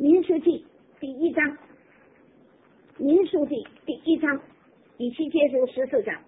民数记第1章，民数记第1章以西结书14章，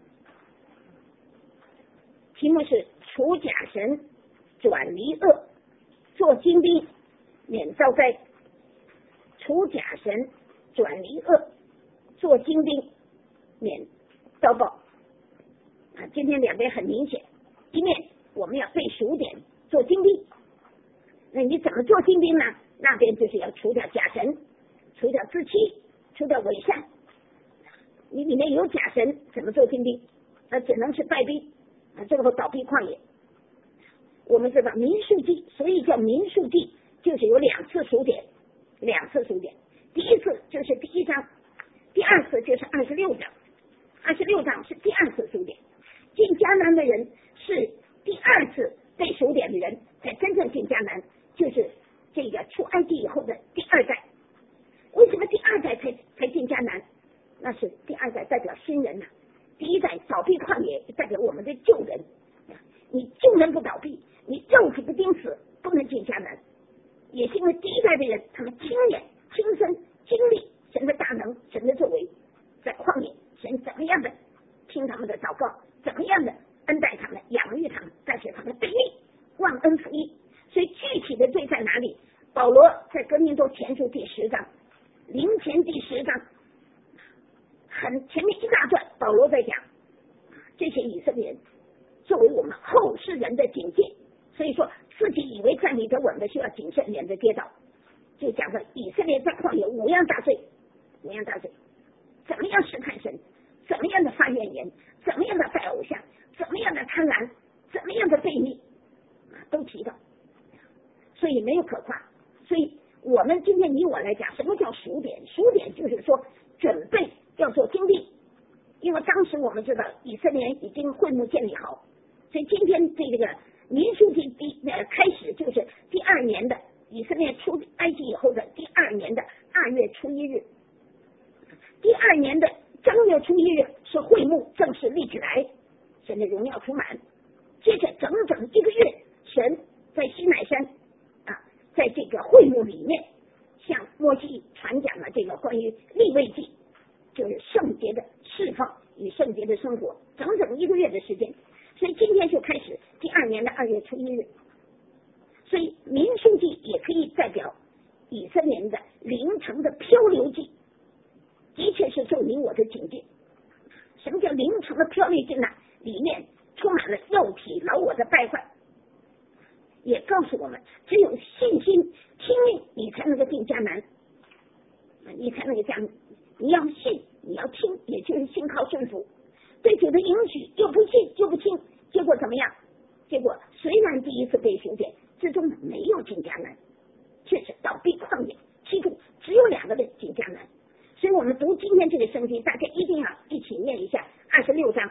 题目是除假神，转离恶，做精兵，免遭灾。除假神，转离恶，做精兵，免遭报。今天两边很明显，一面我们要背数点做精兵，那你怎么做精兵呢？那边就是要除掉假神，除掉自欺，除掉伪善。你里面有假神，怎么做精兵？那只能是败兵，最后倒闭旷野。我们知道民数记，所以叫民数记，就是有2次数点，第一次就是第1章，第2次就是26章，26章是第2次数点。进迦南的人是第2次被数点的人，才真正进迦南，就是这个出埃及以后的第2代。为什么第2代才进迦南？那是第2代代表新人呐，第1代倒闭旷野代表我们的旧人。你旧人不倒闭，你肉体不钉死，不能进迦南。也是因为第1代的人，他们亲眼亲身经历神的大能，神的作为，在旷野神怎么样的听他们的祷告，怎么样的恩待他们，养育他们，但是他们悖逆，忘恩负义。所以具体的罪在哪里？保罗在哥林多前书第10章，灵前第10章，很前面一大段，保罗在讲这些以色列人作为我们后世人的警戒，所以说自己以为站立得稳的需要谨慎，免得跌倒。就讲到以色列在旷野5样大罪，怎么样试探神，怎么样的发怨言，怎么样的拜偶像，怎么样的贪婪，怎么样的悖逆，都提到，所以没有可夸。所以我们今天你我来讲，什么叫数点？数点就是说准备要做精兵，因为当时我们知道以色列已经会幕建立好，所以今天这个民数记开始就是第2年的以色列出埃及以后的第2年的2月初1日，第2年的正月初1日是会幕正式立起来，神的荣耀充满。接着整整1个月，神在西乃山在这个会幕里面向摩西传讲了这个关于利未记，就是圣洁的释放与圣洁的生活，整整1个月的时间。所以今天就开始第2年的2月初1日，所以民数记也可以代表以色列人的灵城的漂流记，的确是受你我的警戒。什么叫灵城的漂流记呢？里面充满了肉体老我的败坏，也告诉我们只有信心听命，你才能够进迦南，你才能够讲，你要信，你要听，也就是信靠顺服，对主的应许又不信又不听，结果怎么样？结果虽然第1次被数点，最终没有进迦南，却是倒闭旷野，其中只有2个人进迦南。所以我们读今天这个圣经，大家一定要一起念一下26章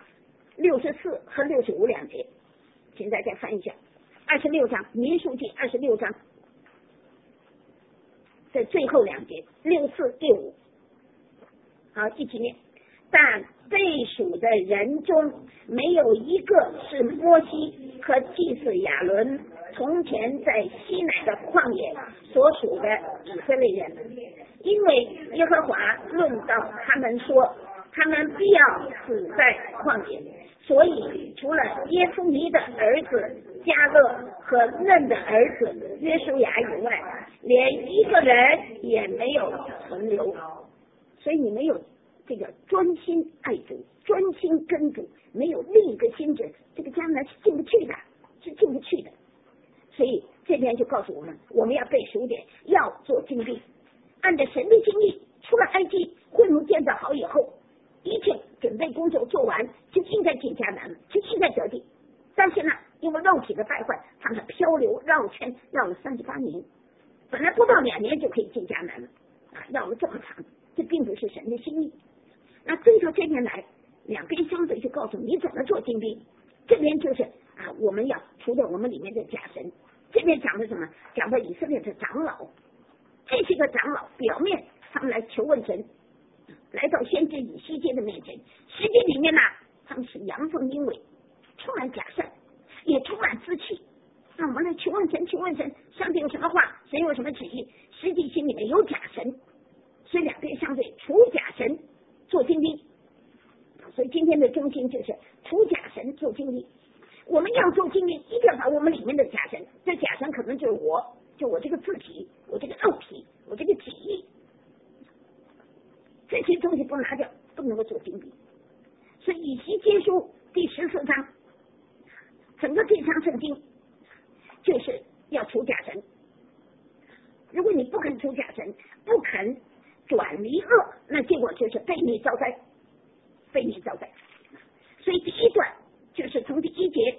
64和65两节，请大家翻一下26章，民数记26章的最后2节64、65，好，一起念。但被数的人中没有一个是摩西和祭司亚伦从前在西乃的旷野所属的以色列人，因为耶和华论到他们说，他们必要死在旷野，所以除了耶孚尼的儿子迦勒和嫩的儿子约书亚以外，连1个人也没有存留。所以你没有这个专心爱主，专心跟主，没有另一个心志，这个将来是进不去的，所以这边就告诉我们，我们要背数点，要做精兵，按照神的经历，出了埃及，会幕建造好以后，一切准备工作做完，就应该进迦南了，就应该得地。但是呢，因为肉体的败坏，他们漂流绕圈绕了38年，本来不到2年就可以进迦南了，绕了这么长，这并不是神的心意。那追求这边来，两边相对就告诉你怎么做精兵。这边就是我们要除掉我们里面的假神。这边讲的什么？讲到以色列的长老，这些个长老表面他们来求问神，来到先知以西结的面前，实际里面呢，他们是阳奉阴违，充满假善，也充满自欺， 那我们来求问神，上帝有什么话，神有什么旨意？实际心里面有假神，所以两边相对，除假神做精兵。所以今天的中心就是除假神做精兵。我们要做精兵，一定要把我们里面的假神，这假神可能就是我这个自己，我这个肉体，我这个己意，这些东西不拿掉，不能够做精兵。所以以西结书第14章，整个这章圣经就是要除假神。如果你不肯除假神，不肯转离恶，那结果就是被你遭灾，被你遭灾。所以第一段就是从第一节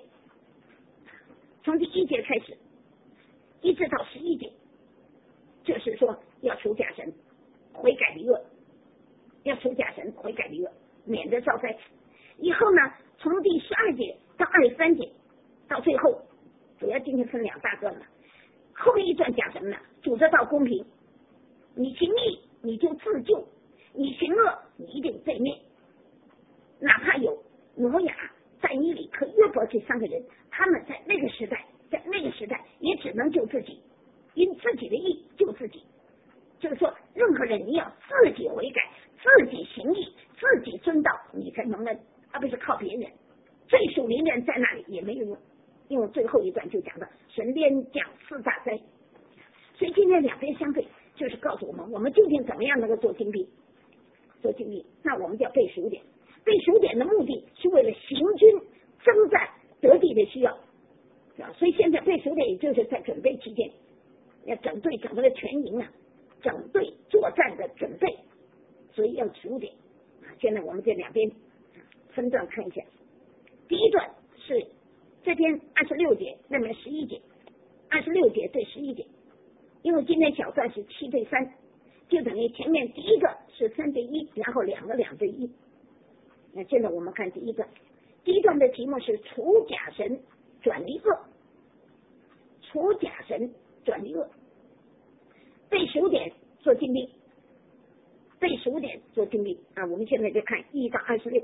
开始，一直到11节，就是说要除假神，悔改离恶，要除假神，悔改离恶，免得遭灾。以后呢，从第12节到23节，到最后，主要今天分两大段了。后面一段讲什么呢？主这道公平，你行义你就自救，你行恶你一定被灭。哪怕有挪亚、但以理和约伯这3个人，他们在那个时代也只能救自己，因自己的义救自己。就是说，任何人你要自己悔改，自己行义，自己遵道，你才能呢，而不是靠别人。最属灵的人在那里也没有用，因为最后一段就讲到神连降4大灾。所以今天两边相对，就是告诉我们究竟怎么样能够做精兵。那我们就要背数点。背数点的目的是为了行军征战得地的需要，所以现在背数点也就是在准备期间，要整队整个全营啊，整队作战的准备，所以要数点。现在我们这两边分段看一下。第一段是这边26节，那边11节，26节对11节，因为今天小段是7对3，就等于前面第一个是3对1，然后两个2对1。那现在我们看第一段的题目是除假神转离恶，除假神转离恶，背数点做精兵，背数点做精兵啊！我们现在就看1到26，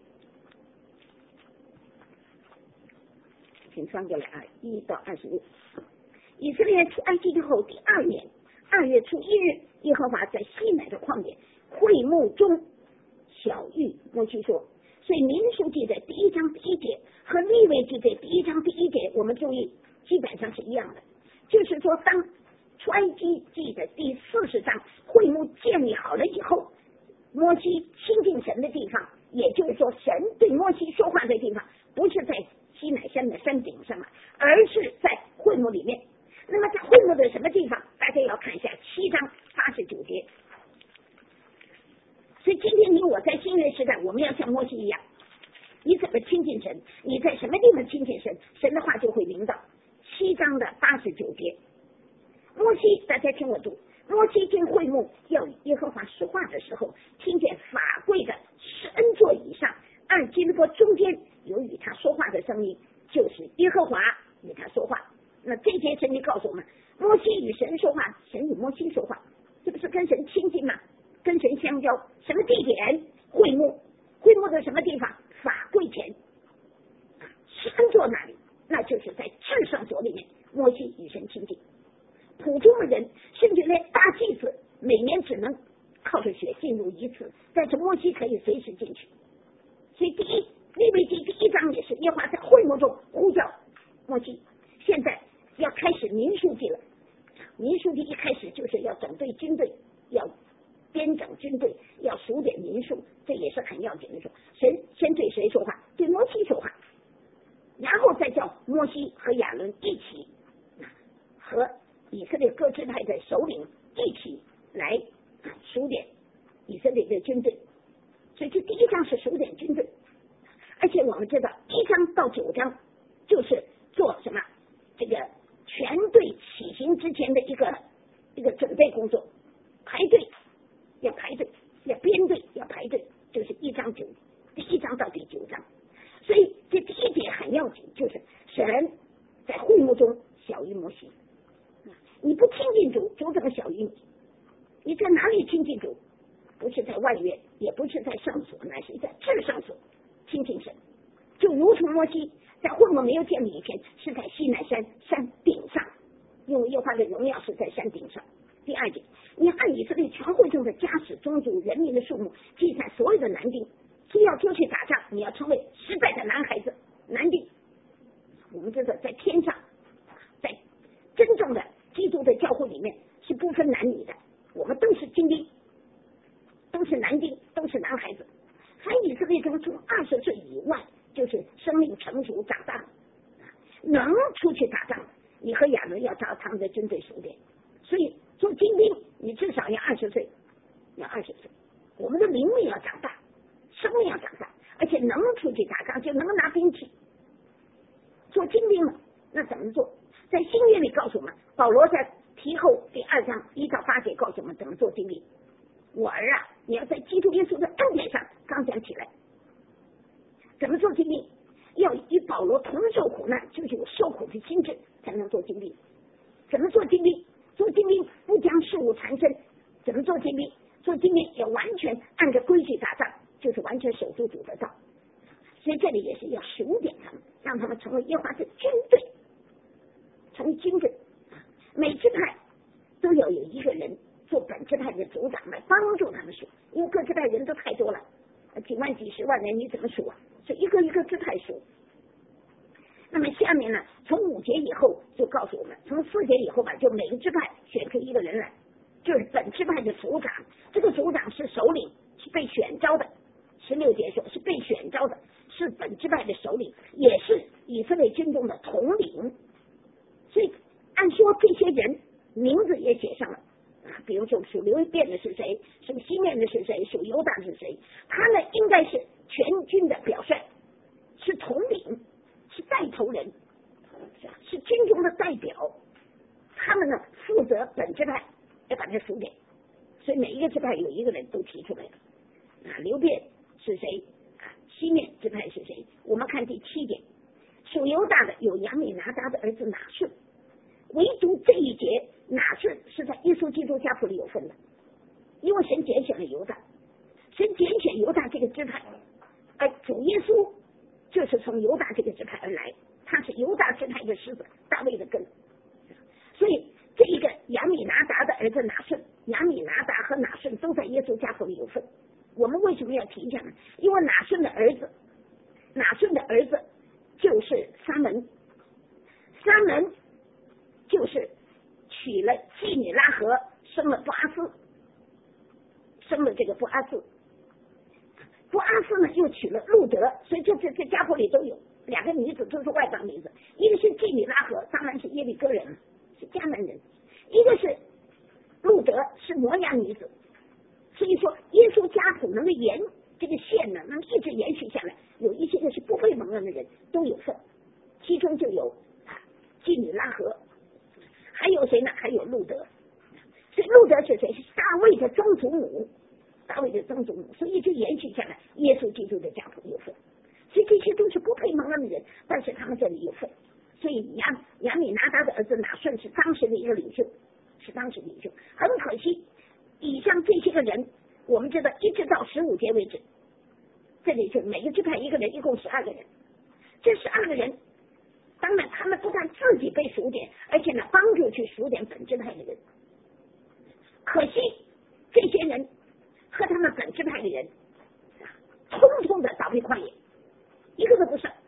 请翻过来啊，1到26。以色列出埃及之后第2年2月初1日，耶和华在西乃的旷野会幕中小谕摩西说。所以民数记的第1章第1节和利未记的第1章第1节，我们注意基本上是一样的，就是说当出埃及记的第40章会幕建立好了以后，摩西亲近神的地方，也就是说神对摩西说话的地方，不是在西乃山的山顶上，而是在会幕里面。那么在会幕的什么地方？大家要看一下7章89节。所以今天你我在新约时代，我们要像摩西一样，你怎么亲近神？你在什么地方亲近神？神的话就会临到。7章的89节，摩西，大家听我读。摩西进会幕要与耶和华说话的时候，听见法柜的施恩座以上2基路伯中间有与他说话的声音，就是耶和华与他说话。那这节圣经告诉我们，摩西与神说话，神与摩西说话，这不是跟神亲近吗？跟神相交。什么地点？会幕。会幕的什么地方？法柜前，施恩座那里，那就是在至圣所里面，摩西与神亲近。普通的人，甚至连大祭司每年只能靠着血进入1次，但是摩西可以随时进去。所以利未记第1章也是耶和华在会幕中呼叫摩西。现在要开始民数记了，民数记一开始就是要整队军队，要编整军队，要数点民数，这也是很要紧的事。神先对谁说话？对摩西说话，然后再叫摩西和亚伦一起和以色列各支派的首领一起来数点以色列的军队。所以这第1章是数点军队，而且我们知道1章到9章就是做什么？这个全队起行之前的一个准备工作，排队要排队，要编队，要排队，就是第1章到第9章。所以这第1节很要紧，就是神在会幕中小于摩西。你不亲近主，主怎么小于你？你在哪里亲近主？不是在外院，也不是在圣所，乃是在至圣所亲近神。就如同摩西在会幕没有建立以前，是在西乃山山顶上，因为耶和华的荣耀是在山顶上。第二点，你按以色列全会中的家史、宗族、人民的数目计算所有的男丁，只要出去打仗，你要成为1000的男孩子、男丁。我们知道，在天上，在真正的基督的教会里面是不分男女的，我们都是精兵，都是男丁，都是男孩子。凡以色列中从20岁以外，就是生命成熟长大，能出去打仗，你和亚伦要招他们的军队数点。所以做精兵，你至少要20岁，要20岁。我们的灵命要长大，生命要长大，而且能出去打仗，就能拿兵器。做精兵了，那怎么做？在新约里告诉我们，保罗在提后第2章1到8节告诉我们怎么做精兵。我儿啊，你要在基督耶稣的恩典上刚强起来。怎么做精兵？要与保罗同受苦难，就是有受苦的心智，才能做精兵。怎么做精兵？做精兵不将事物缠身。怎么做精兵？做精兵要完全按着规矩打仗，就是完全守住主的道。所以这里也是要数点他们，让他们成为耶和华的军队，成为军队。每支派都要有一个人做本支派的组长来帮助他们数，因为各支派人都太多了，几万几十万人，你怎么数啊？所以一个一个支派数。那么下面呢，从5节以后就告诉我们，从4节以后吧，就每个支派选出一个人来，就是本支派的组长。这个组长是首领，是被选召的。16节说是被选召的，是本支派的首领，也是以色列军中的统领。所以按说这些人名字也写上了比如说属流便的是谁，属西面的是谁，属犹大是谁，他呢应该是全军的表率，是统领，是带头人，是军中的代表。他们呢负责本支派要把它数点，所以每一个支派有一个人都提出来了流便是谁西面支派是谁。我们看第7点，属犹大的有亚米拿达的儿子拿顺，唯独这一节拿顺是在耶稣基督家谱里有份的，因为神拣选了犹大，神拣选犹大这个支派，而主耶稣就是从犹大这个支派而来，他是犹大支派的狮子，大卫的根。所以这一个亚米拿达的儿子拿顺，亚米拿达和拿顺都在耶稣家谱里有份。我们为什么要提一下呢？因为拿顺的儿子就是撒门，撒门就是娶了基米拉合，生了布阿斯，生了这个布阿斯呢又娶了路德，所以这家谱里都有2个女子，都是外邦女子，一个是基米拉合，当然是耶利哥人，是迦南人；一个是路德，是摩押女子。所以说耶稣家谱能够这个线呢能一直延续下来，有一些个是不被蒙恩的人都有份，其中就有基米拉合，还有谁呢？还有路德。所以路德是谁？是大卫的曾祖母，所以一直延续下来，耶稣基督的家谱有份。所以这些都是不配蒙恩的人，但是他们这里有份。所以亚米拿达的儿子拿顺是当时的一个领袖，很可惜，以上这些个人，我们知道一直到15节为止，这里是每个支派一个人，一共12个人。这12个人，当然他们不但自己被数点，而且呢帮助去数点本支派的人。可惜这些人和他们本支派的人，通通的倒闭旷野，一个都不剩。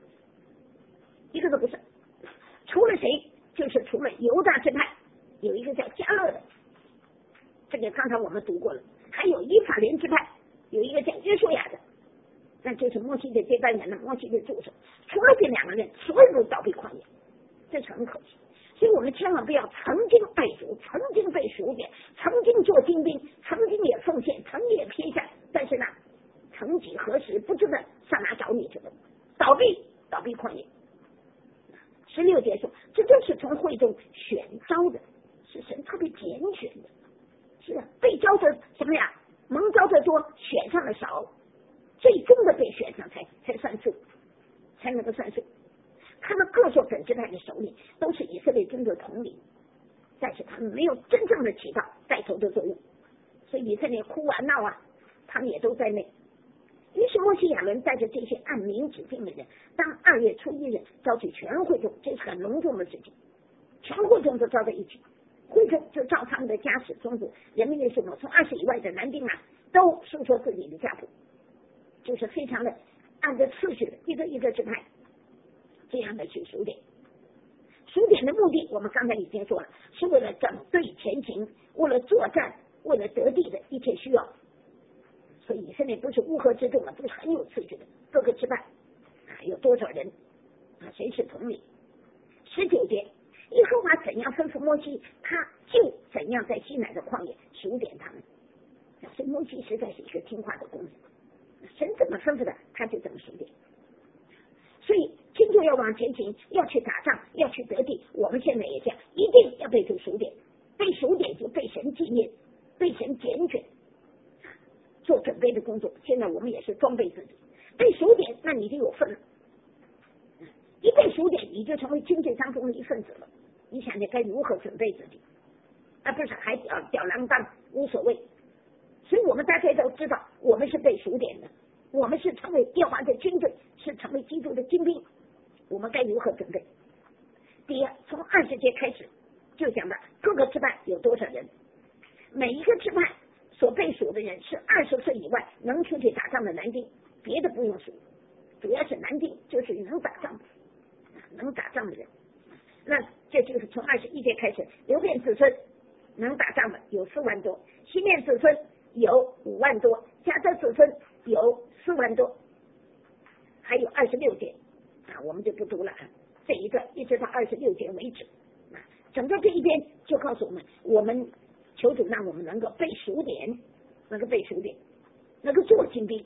除了谁？就是除了犹大支派有一个叫迦勒的，这个刚才我们读过了，还有以法莲支派有一个叫约书亚的，那就是摩西的接班人了，摩西的助手。除了这2个人，所有都倒闭旷野，这是很可惜。所以我们千万不要曾经爱主，曾经被数点，曾经做精兵，曾经也奉献，曾经也撇下，但是呢，曾几何时不知道上哪找你去了，倒闭旷野。16节说，这就是从会中选召的，是神特别拣选的，是被召的什么呀？蒙召的多，选上的少，最终的被选上才算数，才能够算数。他们各做本支派的首领，都是以色列军的统领，但是他们没有真正的起到带头的作用，所以以色列哭啊闹啊，他们也都在内。 于是摩西亚伦带着这些按名指定的人，当2月初1日召集全会众，这是很隆重的事情，全会众都召在一起，会众就照他们的家史宗族，人民的数目，从20以外的男丁啊，都述说自己的家谱，就是非常的按照次序的一个一个支派这样的去数点。数点的目的我们刚才已经说了，是为了整队前行，为了作战，为了得地的一切需要。所以以色列不是乌合之众了，都是很有次序的，各个支派有多少人谁是统领。19节，耶和华怎样吩咐摩西，他就怎样在西乃的旷野数点他们。所以摩西实在是一个听话的工人，神怎么吩咐的他就怎么数点。所以今天要往前行，要去打仗，要去得地，我们现在也这样，一定要被主数点，被数点就被神纪念，被神拣选，做准备的工作。现在我们也是装备自己，被数点那你就有份了，一被数点你就成为军队当中的一份子了。你想你该如何准备自己，而不是还吊郎当无所谓。所以我们大家都知道，我们是被数点的，我们是成为耶和华的军队，是成为基督的精兵，我们该如何准备？第一，从20节开始就讲到各个支派有多少人，每一个支派所被数的人是20岁以外能出去打仗的男丁，别的不用数，主要是男丁，就是能打仗的人。那这就是从21节开始，流便子孙能打仗的有4万多，西面子孙有5万多，迦得子孙有4万多，还有26节我们就不读了这一个一直到26节为止整个这一边就告诉我们求主让我们能够被数点，能够做精兵。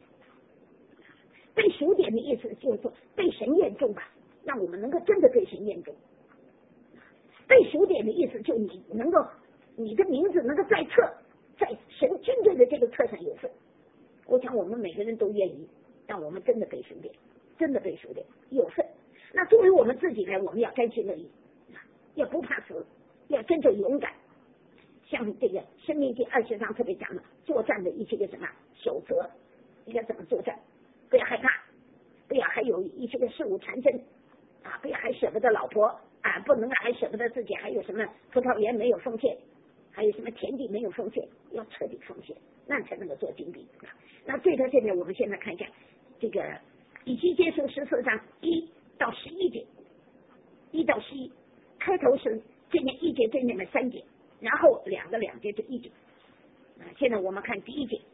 被数点的意思就是说被神验中吧，让我们能够真的被神验中。被数点的意思就你的名字能够在册，在神军队的这个册上有份。我想我们每个人都愿意让我们真的被数点，真的被数点有份。那作为我们自己呢，我们要甘心乐意，要不怕死，要真正勇敢。像这个申命记20章特别讲了作战的一些个什么守则，应该怎么作战，不要害怕，不要还有一些个事物缠身不要还舍不得老婆不能还舍不得自己，还有什么葡萄园没有奉献，还有什么田地没有奉献，要彻底奉献，那才能够做精兵那对到这边我们现在看一下这个以西结书14章1到11节，1到11开头是这面1节对面的3节，然后2节就1节现在我们看第一节，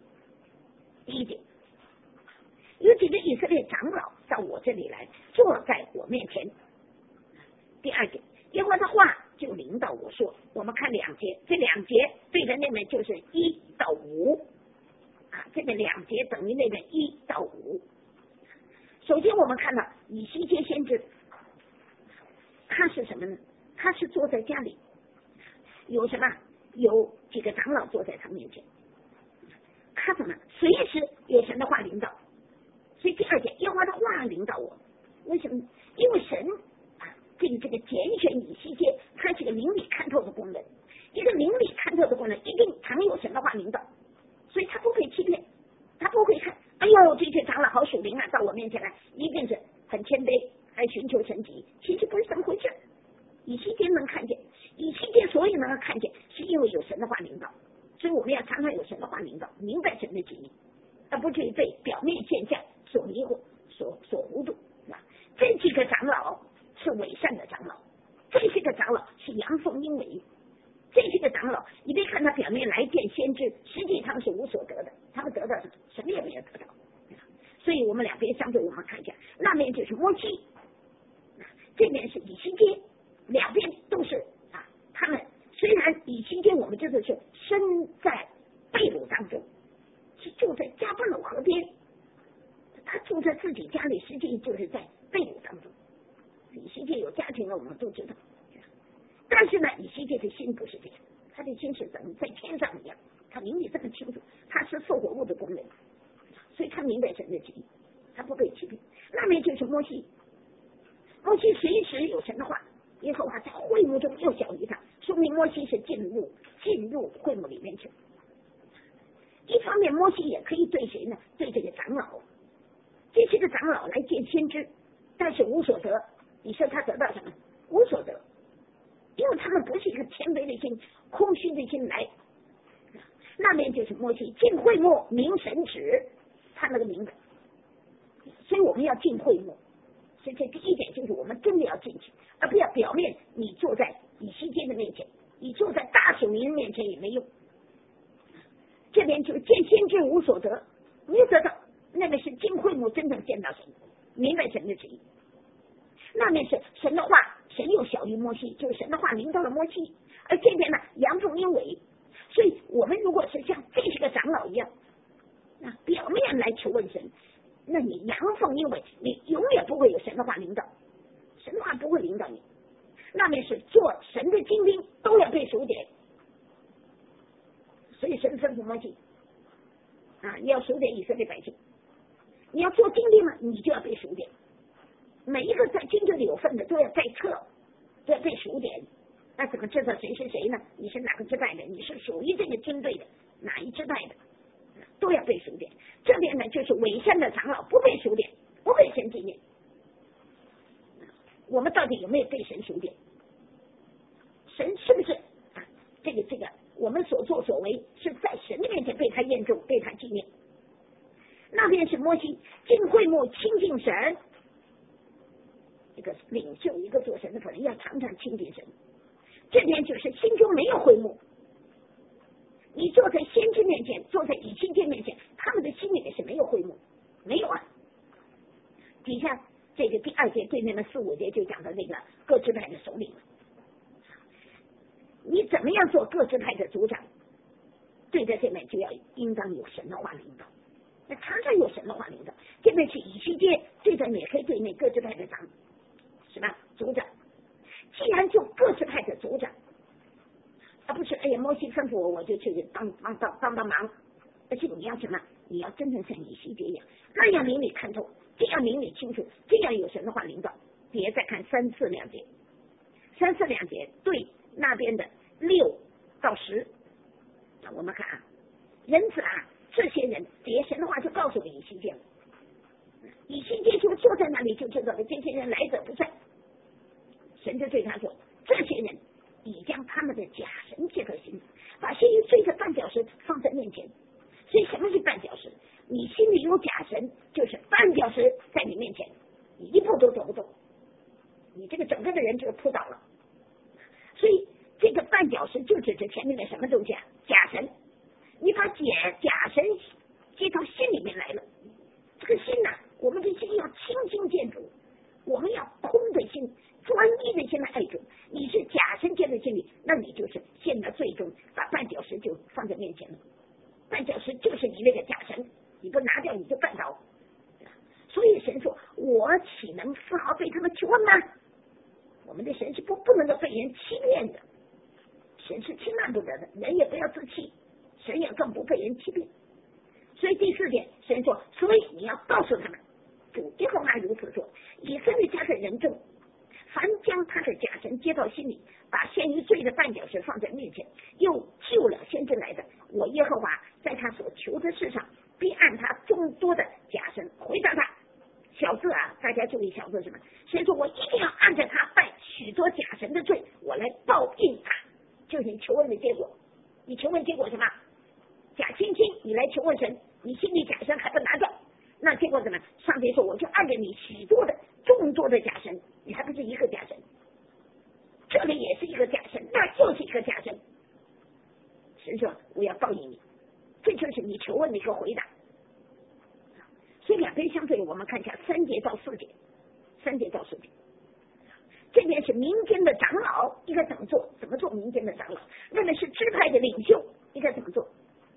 有几个以色列长老到我这里来坐在我面前。第2节，耶和华的话就领导我说，我们看2节，这2节对的那边就是1到5这边2节等于那边1到5。首先我们看到以西结先知，他是什么呢？他是坐在家里，有什么？有几个长老坐在他面前，他怎么随时有神的话领导。所以第2节，耶和华的话领导我，为什么？因为神这个拣选以西结，他是个明理看透的工人，一个明理看透的工人一定常有神的话领导，所以他不会欺骗，他不会看哎呦这些长老好属灵到我面前来，一定是很谦卑，还寻求神迹，其实不是这么回事。以西结能看见，以西结所以能够看见，是因为有神的话领导，所以我们要常常有神的话领导，明白神的旨意，而不至于被表面现象所迷惑、所糊涂。这几个长老是伪善的长老，这些个长老是阳奉阴违，这些个长老你别看他表面来见先知，实际上是无所得的，他们得到什么也没有得到。所以我们两边相对我们看一下，那边就是摩西，这边是以西结，两边都是他们虽然以西结我们知道是身在被掳当中，是住在加布鲁河边，他住在自己家里，实际就是在被掳当中。以西结有家庭了，我们都知道，但是呢，以西结的心不是这样，他的心是等在天上一样，他明理这么清楚，他是受火物的工人，所以他明白神的旨意，他不被欺骗。那边就是摩西，摩西随时有神的话，耶和华在会幕中又小于他，说明摩西是进入会幕里面去。 一方面摩西也可以对谁呢？对这个长老，这些个长老来见先知，但是无所得。你说他得到什么？无所得，因为他们不是一个谦卑的心、空虚的心来。那边就是摩西进会幕明神旨，他那个名字，所以我们要进会幕。所以这第一点就是我们真的要进去，而不要表面你坐在以西结的面前，你坐在大属灵面前也没用。这边就见先知无所得，没有得到，那个是进会幕真正见到神，明白神的旨意。那面是神的话，神又小于摩西，就是神的话临到了摩西，而这边呢阳奉阴违。所以我们如果是像这些个长老一样，表面来求问神，那你阳奉阴违，你永远不会有神的话领导，神的话不会领导你。那面是做神的精兵都要被数点，所以神吩咐摩西你要数点以色列百姓，你要做精兵嘛，你就要被数点，每一个在军队里有份的都要在册，都要被数点。那怎么知道谁是谁呢？你是哪个支派的？你是属于这个军队的哪一支派的？都要被数点。这边呢就是伪善的长老不被数点，不被神纪念。我们到底有没有被神数点？神是不是这个我们所作所为是在神的面前被他验证，被他纪念？那边是摩西进会幕亲近神，一个领袖，一个做神的可能要常常亲近神。这边就是心中没有会幕，你坐在先知面前，坐在以西结面前，他们的心里面是没有会幕，没有啊。底下这个第二节对面的4、5节就讲到那个各支派的首领了。你怎么样做各支派的族长？对在这边就要应当有神的话领导，那常常有神的话领导。这边是以西结，对着也可以对那各支派的长，是吧？族长。既然就各支派的族长，不是摩西吩咐我就去帮忙，而且你要什么？你要真正像以西结一样，那样明理看透，这样明理清楚，这样有神的话领导。别再看3、4、2节，3、4、2节对那边的6到10，我们看人子这些人别神的话就告诉了以西结了，以西结就坐在那里就知道了这些人来者不善。神就对他说，这些人已将他们的假神接到心里，把先于罪的绊脚石放在面前。所以什么是绊脚石？你心里有假神，就是绊脚石在你面前，你一步都走不动，你这个整个的人就扑倒了。所以这个绊脚石就指着前面的什么东西假神，你把假神接到心里面来了。这个心我们的心要清心见主，我们要空的心，专一的心来爱主。你是假神接在心里，那你就是陷到最终，把绊脚石就放在面前了。绊脚石就是你那个假神，你不拿掉你就绊倒。所以神说，我岂能丝毫被他们求问吗？我们的神是不能够被人欺骗的，神是轻慢不得的，人也不要自欺，神也更不被人欺骗。所以第4点，神说，所以你要告诉他们，主耶和华如此说，以色列家的人众，凡将他的假神接到心里，把陷于罪的绊脚石放在面前，又救了先知来的，我耶和华在他所求的事上，必按他众多的假神回答他。小字大家注意小字什么？神说我一定要按着他犯许多假神的罪，我来报应他。就是你求问的结果。你求问结果什么？假惺惺，你来求问神，你心里假神还不拿掉，那结果怎么？上帝说我就按着你许多的众多的假神，你还不是一个假神，这里也是一个假神，那就是一个假神。神说我要报应你，这就是你求问的一个回答。所以两边相对，我们看一下3节到4节，3节到4节。这边是民间的长老，应该怎么做？怎么做民间的长老？那个是支派的领袖，应该怎么做？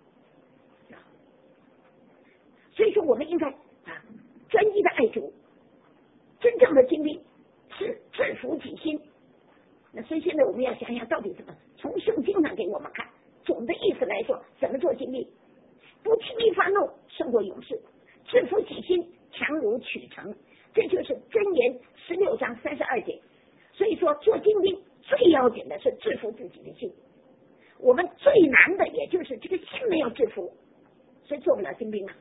所以说，我们应该专一的爱主，真正的经历是制服己心。那所以现在我们要想想，到底怎么从圣经上给我们看，总的意思来说，怎么做经历？不轻易发怒，胜过勇士；制服己心，强如取成。这就是箴言16章32节。所以说，做精兵最要紧的是制服自己的心。我们最难的也就是这个心没有制服， 所以做不了精兵啊。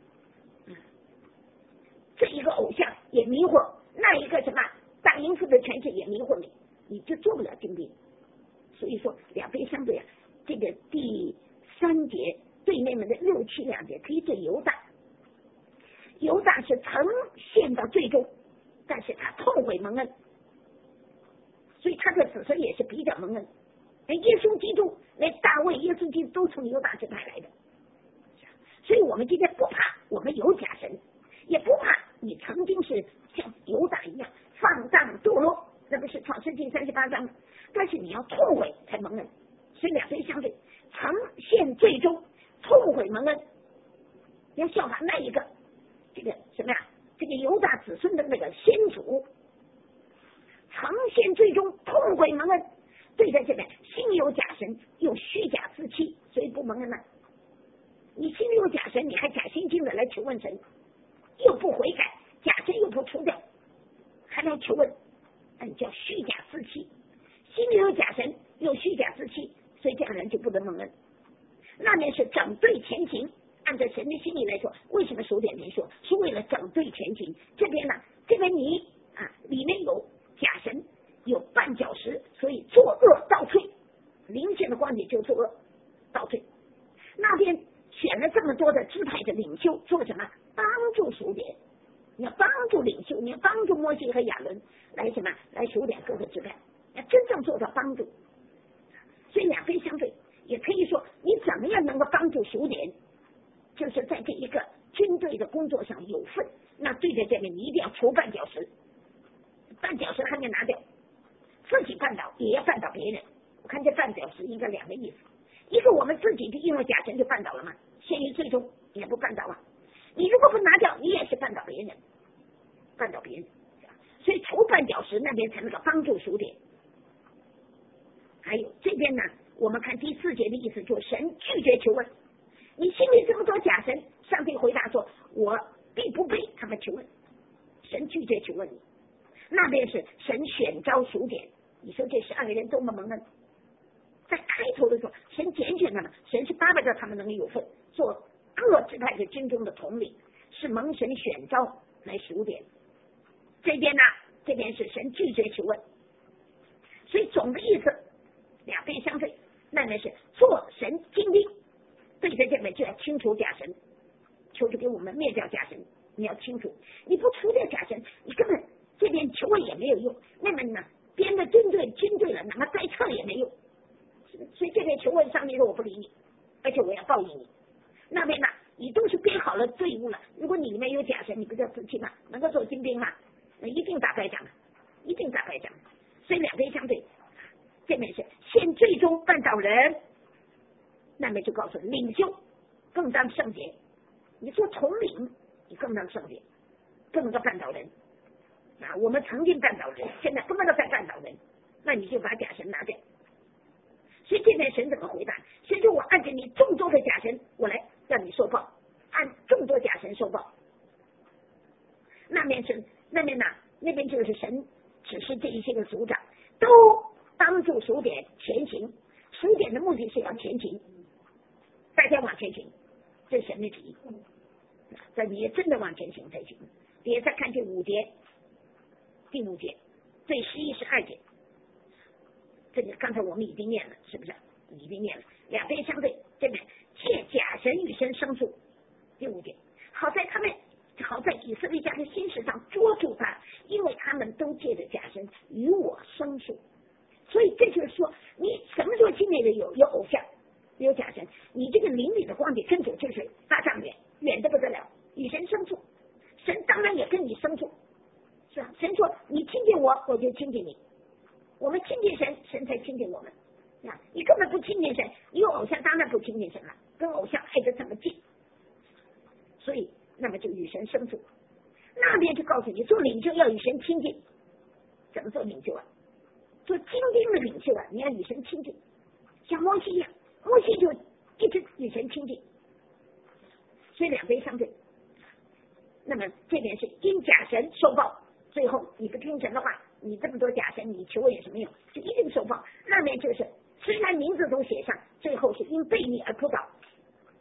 这一个偶像也迷惑，那一个什么大淫妇的权势也迷惑你，你就做不了精兵。所以说两非相对啊，这个第3节对内们的6、7两节可以对犹大。犹大是曾陷到最终，但是他痛悔蒙恩，所以他的子孙也是比较蒙恩。耶稣基督连大卫、耶稣基督都从犹大支派来的，所以我们今天不怕我们有假神，也不怕你曾经是像犹大一样放荡堕落，那不是创世纪38章，但是你要痛悔才蒙恩。所以两非相对，曾陷最终，痛悔蒙恩，要效法那一个这个什么呀？这个犹大子孙的那个先祖，曾陷最终，痛悔蒙恩。对在这边心有假神，又虚假自欺，所以不蒙恩了。你心里有假神，你还假惺惺的来求问神，又不悔改，假神又不除掉，还来求问，那你叫虚假自欺。心里有假神，又虚假自欺，所以这样人就不能蒙恩。那面是整对前行，按照神的心意来说，为什么数点名说是为了整对前行？这边呢，这边你里面有假神，有绊脚石，所以作恶倒退，灵性的光景就作恶倒退。那边选了这么多的支派的领袖做什么？帮助数点，你要帮助领袖，你要帮助摩西和亚伦来什么？来数点各个支派，要真正做到帮助。所以两非相对，也可以说你怎么样能够帮助数点，就是在这一个军队的工作上有份。那对着这边你一定要除绊脚石，绊脚石还没拿掉，自己绊倒也要绊倒别人。我看这绊脚石应该2个意思，一个我们自己就因为假神就绊倒了嘛，陷于最终也不绊倒啊。你如果不拿掉，你也是绊倒别人，绊倒别人。所以除绊脚石那边才能够帮助数点。还有这边呢，我们看第4节的意思，就是神拒绝求问。你心里这么多假神，上帝回答说：“我并不被他们求问。”神拒绝求问你。那边是神选召数点，你说这12个人多么蒙恩！在开头的时候，神拣选他们，神是巴不得他们能有份，做各支派的军中的统领，是蒙神选召来数点。这边呢，这边是神拒绝求问，所以总的意思两非相对。那边是做神精兵，对着这边就要清除假神，求主给我们灭掉假神。你要清楚，你不除掉假神，你根本这边求问也没有用。那么呢，编的军队了，哪么再撤也没用。所以这边求问上帝说我不理你，而且我要报应你。那边呢，你都是编好了队伍了，如果你里面有假神，你不叫自欺吗？能够做精兵吗？那一定打败仗，一定打败仗。所以两非相对，这边是现最终绊倒人，那边就告诉领袖更当圣洁，你做统领你更当圣洁，不能够绊倒人我们曾经绊倒人，现在不能够再绊倒人，那你就把假神拿掉。所以这边神怎么回答？神说我按着你众多的假神，我来让你受报，按众多假神受报。那边呢，那边就是神指示这一些个族长都帮助数点前行，数点的目的是要前行，大家往前行，这是神的旨意。这你也真的往前行才行。别再看第5节，第5节对11、12节，这个刚才我们已经念了，是不是？已经念了，两边相对，这边借假神与神生处。第5节，好在以色列家的心事上捉住他，因为他们都借着假神与我生处。所以这就是说，你什么时候心里的有偶像，有假神，你这个灵里的光景跟主就是8丈远，远得不得了，与神生处。神当然也跟你生处，是吧？神说你亲近我，我就亲近你。我们亲近神，神才亲近我们。你根本不亲近神，你有偶像当然不亲近神了，跟偶像挨得这么近，所以那么就与神生处。那边就告诉你，做领袖要与神亲近。怎么做领袖啊？做精兵的领袖啊，你要与神亲近，像摩西一样，摩西就一直与神亲近。所以两非相对。那么这边是因假神受报，最后你不听神的话，你这么多假神，你求我有什么用？就一定受报。那边就是虽然名字都写上，最后是因悖逆而扑倒，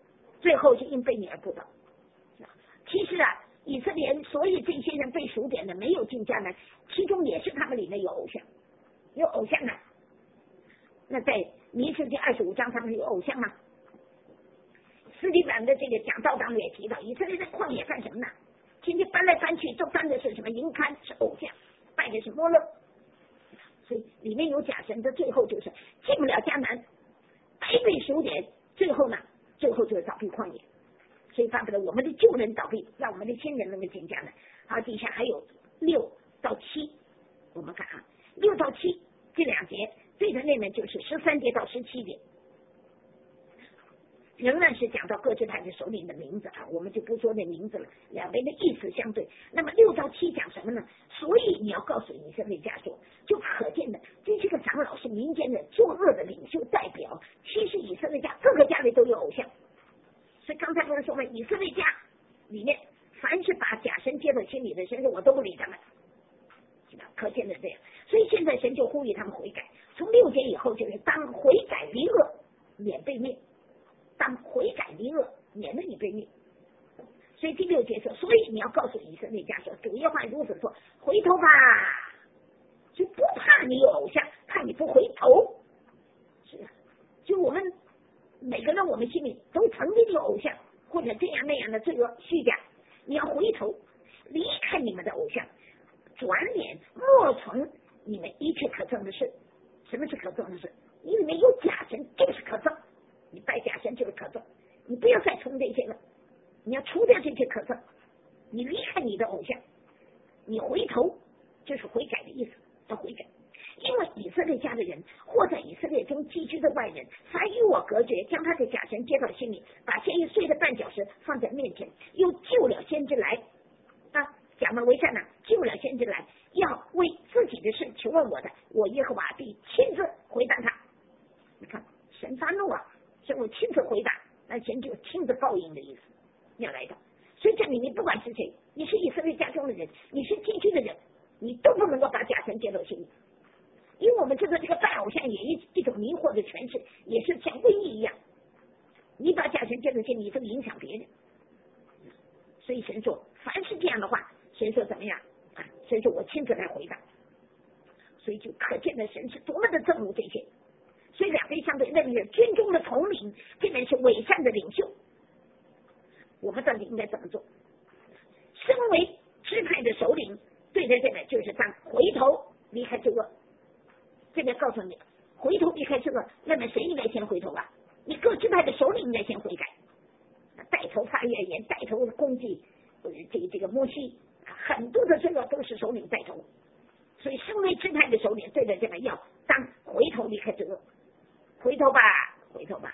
最后是因悖逆而不倒。其实啊，以色列人所以这些人被数点的没有进迦南，其中也是他们里面有偶像，有偶像啊。那在民数记25章他们有偶像吗？斯蒂凡的这个讲道当中也提到，以色列在旷野干什么呢？天天搬来搬去，都搬的是什么银龛，是偶像，拜的是摩勒。所以里面有假神的，最后就是进不了迦南，白被数点，最后就是倒闭旷野。所以巴不得我们的旧人倒闭，让我们的新人能够进迦南。好，底下还有6到7，我们看啊，6到7这2节，对的那面就是13节到17节。仍然是讲到各支派的首领的名字啊，我们就不说那名字了，两边的意思相对。那么6到7讲什么呢？所以你要告诉以色列家说，就可见的这些个长老是民间的作恶的领袖代表。其实以色列家各个家里都有偶像，所以刚才不是说了，以色列家里面凡是把假神接到心里的神，我都不理他们，是吧？可见的这样。所以现在神就呼吁他们悔改。从6节以后就是当悔改离恶，免被灭。当悔改离恶，免得你被灭。所以第6节说，所以你要告诉以色列家说，主耶和华如此说，回头吧，就不怕你有偶像，怕你不回头。是啊，就我们每个人，我们心里都曾经有偶像，或者这样那样的罪恶虚假，你要回头，离开你们的偶像，转脸莫从你们一切可憎的事。什么是可憎的事？你里面有假神就是可憎，你拜假神就是可憎，你不要再从这些了，你要除掉这些可憎，你离开你的偶像，你回头就是悔改的意思，要悔改。因为以色列家的人或在以色列中寄居的外人，凡与我隔绝，将他的假神接到心里，把先一碎的绊脚石放在面前，又救了先知来啊，假冒为善呢，救了先知来，要为自己的事求问我的，我耶和华必亲自回答他。你看神发怒啊，所以我亲自回答，那神就亲自报应的意思要来的。所以这里你不管是谁，你是以色列家中的人，你是寄居的人，你都不能够把假神接到心里。因为我们这个拜偶像也一种迷惑的诠释，也是像瘟疫一样，你把假神接到心里，都影响别人。所以神说，凡是这样的话，神说怎么样啊？神说我亲自来回答。所以就可见的神是多么的憎恶这些。所以两边相对，那边是军中的统领，这边是伪善的领袖。我们到底应该怎么做？身为支派的首领，对待这边就是当回头离开罪恶。这边告诉你，回头离开罪恶，那么谁应该先回头啊？你各支派的首领应该先悔改，带头发怨言，带头攻击这个摩西，很多的罪恶都是首领带头。所以身为支派的首领，对待这边要当回头离开罪恶，回头吧，回头吧。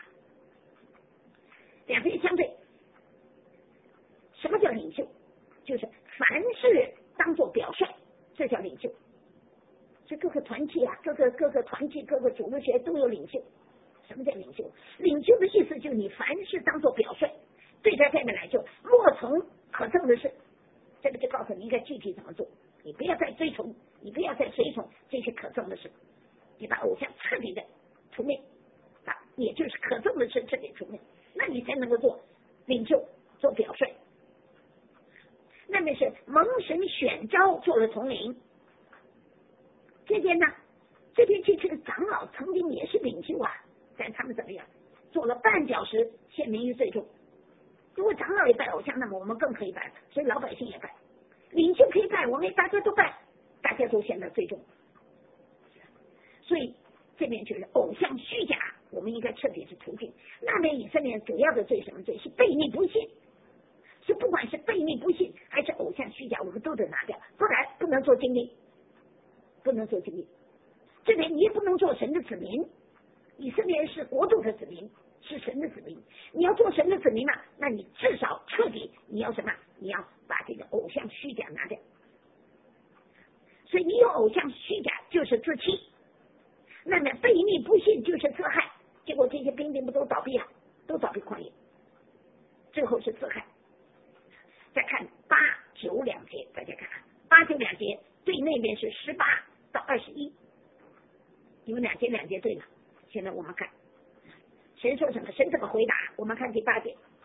两边相对，什么叫领袖？就是凡事当作表率，这叫领袖。所以各个团体啊，各个团体，各个主日学都有领袖。什么叫领袖？领袖的意思就是你凡事当作表率，对待这边来就莫从可憎的事。这个就告诉你应该具体怎么做，你不要再追从，你不要再随从这些可憎的事，你把偶像彻底的除灭啊，也就是可憎的事彻底除灭，那你才能够做领袖，做表率。那么是蒙神选召做了统领。这边呢，这边其实长老曾经也是领袖啊，但他们怎么样？做了绊脚石，陷民于罪中。如果长老也拜偶像，那么我们更可以拜，所以老百姓也拜，领袖可以拜，我们大家都拜，大家都陷在罪中。所以这边就是偶像虚假，我们应该彻底是除尽。那边以色列主要的罪什么罪？是悖逆不信，是不管是悖逆不信还是偶像虚假，我们都得拿掉，不然不能做精兵。不能做精兵，这边你也不能做神的子民。以色列人是国度的子民，是神的子民。你要做神的子民嘛，那你至少彻底你要什么？你要把这个偶像虚假拿掉。所以你有偶像虚假就是自欺，那么悖逆不信就是自害。结果这些兵丁不都倒闭了，都倒闭旷野，最后是自害。再看8、9两节，大家看8、9两节。对那边是18到21，因为两节对了。现在我们看神说什么？神怎么回答？我们看第8节，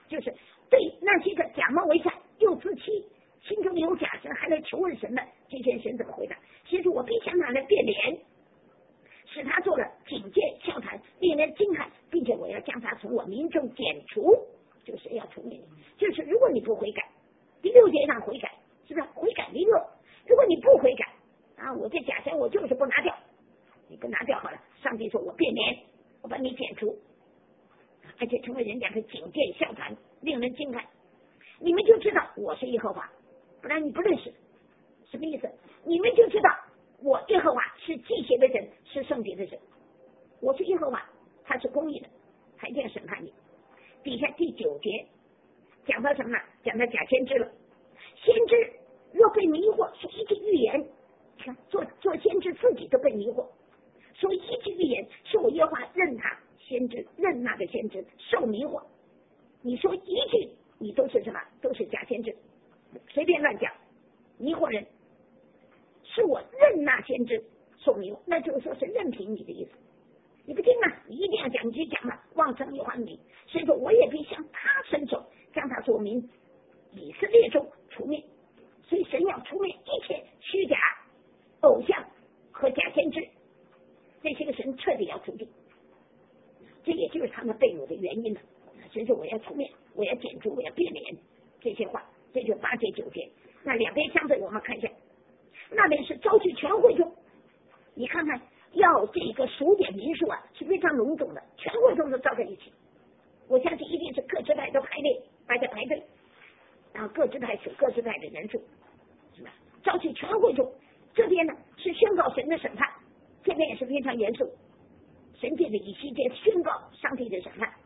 就是对那些个假冒为善、又自欺、心中有假神还来求问神的这些神怎么回答？其实我必向他来变脸，使他做了警戒笑谈，令人惊骇，并且我要将他从我民中剪除，就是要除灭你。就是如果你不悔改，第6节上悔改，是不是悔改离恶？如果你不悔改啊，我这假神我就是不拿掉，你不拿掉好了，上帝说我变脸，我把你剪除，而且成为人家的警戒笑谈，令人惊骇。你们就知道我是耶和华，不然你不认识，什么意思？你们就知道我耶和华是祭邪的神，是圣洁的神。我是耶和华，他是公义的，他一定要审判你。底下第9节讲到什么呢？讲到假先知了。先知若被迷惑，说一句预言，看做先知自己都被迷惑，说一句预言，是我耶和华任他先知，任那个先知受迷惑。你说一句，你都是什么？都是假先知，随便乱讲，迷惑人。是我任那先知受迷惑，那就是说是任凭你的意思。你不听啊，你一定要讲，你就讲了，妄称耶和华名。所以说我也必向他伸手，将他从民以色列中除灭。所以神要除灭一切虚假偶像和假先知，这些个神彻底要除尽。这也就是他们被掳的原因了。所以说我要除灭，我要剪除，我要变脸，这些话，这就8节9节。那两边相对，我们看一下，那边是招去全会众，你看看要这个数点民数啊，是非常隆重的，全会众都招在一起。我相信一定是各支派都排队，然后各支派数各支派的人数，是吧？招去全会众，这边呢是宣告神的审判，这边也是非常严肃。神界的以西结宣告上帝的审判。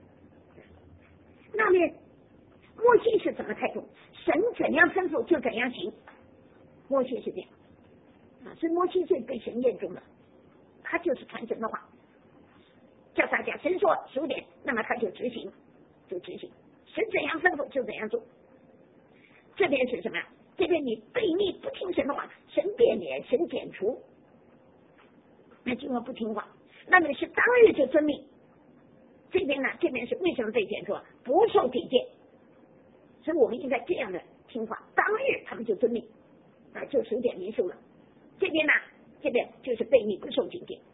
那边摩西是怎么态度？神怎样吩咐就怎样行。摩西是这样啊，所以摩西是被神验中的，他就是传神的话，叫大家神说数点，那么他就执行，神怎样吩咐就怎样做。这边是什么呀？这边你悖逆不听神的话，神变脸，神剪除。那经过不听话，那么是当日就遵命。这边呢，这边是为什么被剪除？不受警戒。所以我们应该这样的听话，当日他们就遵命啊，就数点民数了。这边呢，这边就是悖逆不受警戒。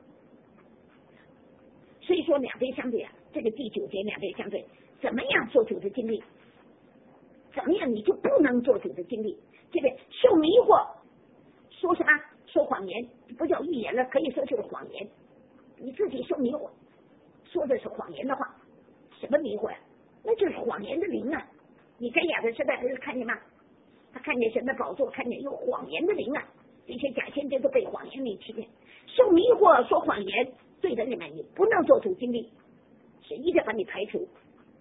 所以说两边相对啊，这个第9节两边相对，怎么样做主的经历？怎么样你就不能做主的经历？这边受迷惑，说什么？说谎言，不叫预言了，可以说就是谎言。你自己受迷惑，说的是谎言的话，什么迷惑呀？那就是谎言的灵啊！你在亚的时代不是看见吗？他看见神的宝座，看见有谎言的灵啊！这些假先知都被谎言灵欺骗，受迷惑说谎言，对着你们你不能做主经历，是一定把你排除，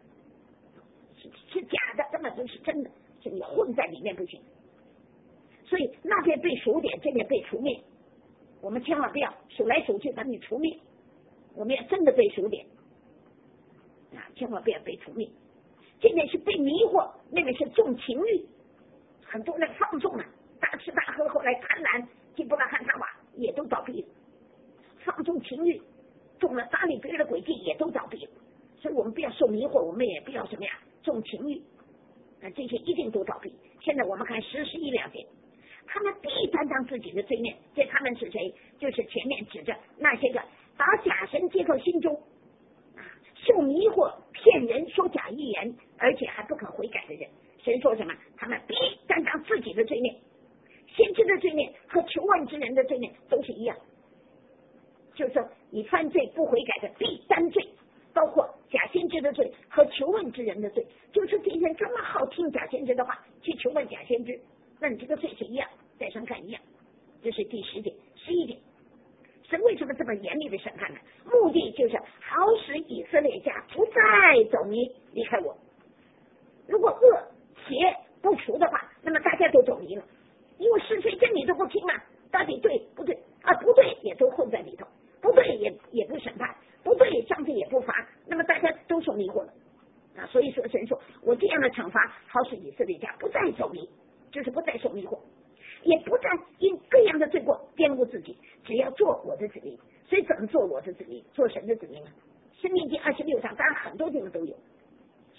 是假的，根本不是真的，是你混在里面不行。所以那边被数点，这边被除灭，我们千万不要数来数去把你除灭，我们要真的被数点啊，千万不要被除灭。这边是被迷惑，那边是重情欲，很多人放纵了，大吃大喝，后来贪婪，基布拉罕塔瓦也都倒闭了，放纵情欲，中了撒利别人的诡计也都倒闭了。所以我们不要受迷惑，我们也不要什么呀，重情欲，这些一定都倒闭。现在我们看10、11、2节，他们必担当自己的罪孽。这他们是谁？就是前面指着那些个把假神接到心中，受迷惑、骗人、说假预言，而且还不肯悔改的人。神说什么？他们必担当自己的罪孽。先知的罪孽和求问之人的罪孽都是一样，就是说你犯罪不悔改的必担罪，包括假先知的罪和求问之人的罪。就是这些人这么好听假先知的话，去求问假先知，那你这个罪是一样，在上看一样。这是第10点、11点。神为什么这么严厉的审判呢？目的就是好使以色列家不再走迷离开我。如果恶邪不除的话，那么大家都走迷了，因为是非真理都不听啊，到底对不对啊？不对也都混在里头，不对也不审判，不对上帝也不罚，那么大家都受迷惑了啊。所以说神说我这样的惩罚好使以色列家不再走迷，就是不再受迷惑，也不再因各样的罪过玷污自己，只要做我的子民。所以怎么做我的子民？做神的子民啊？申命记26章当然很多地方都有，申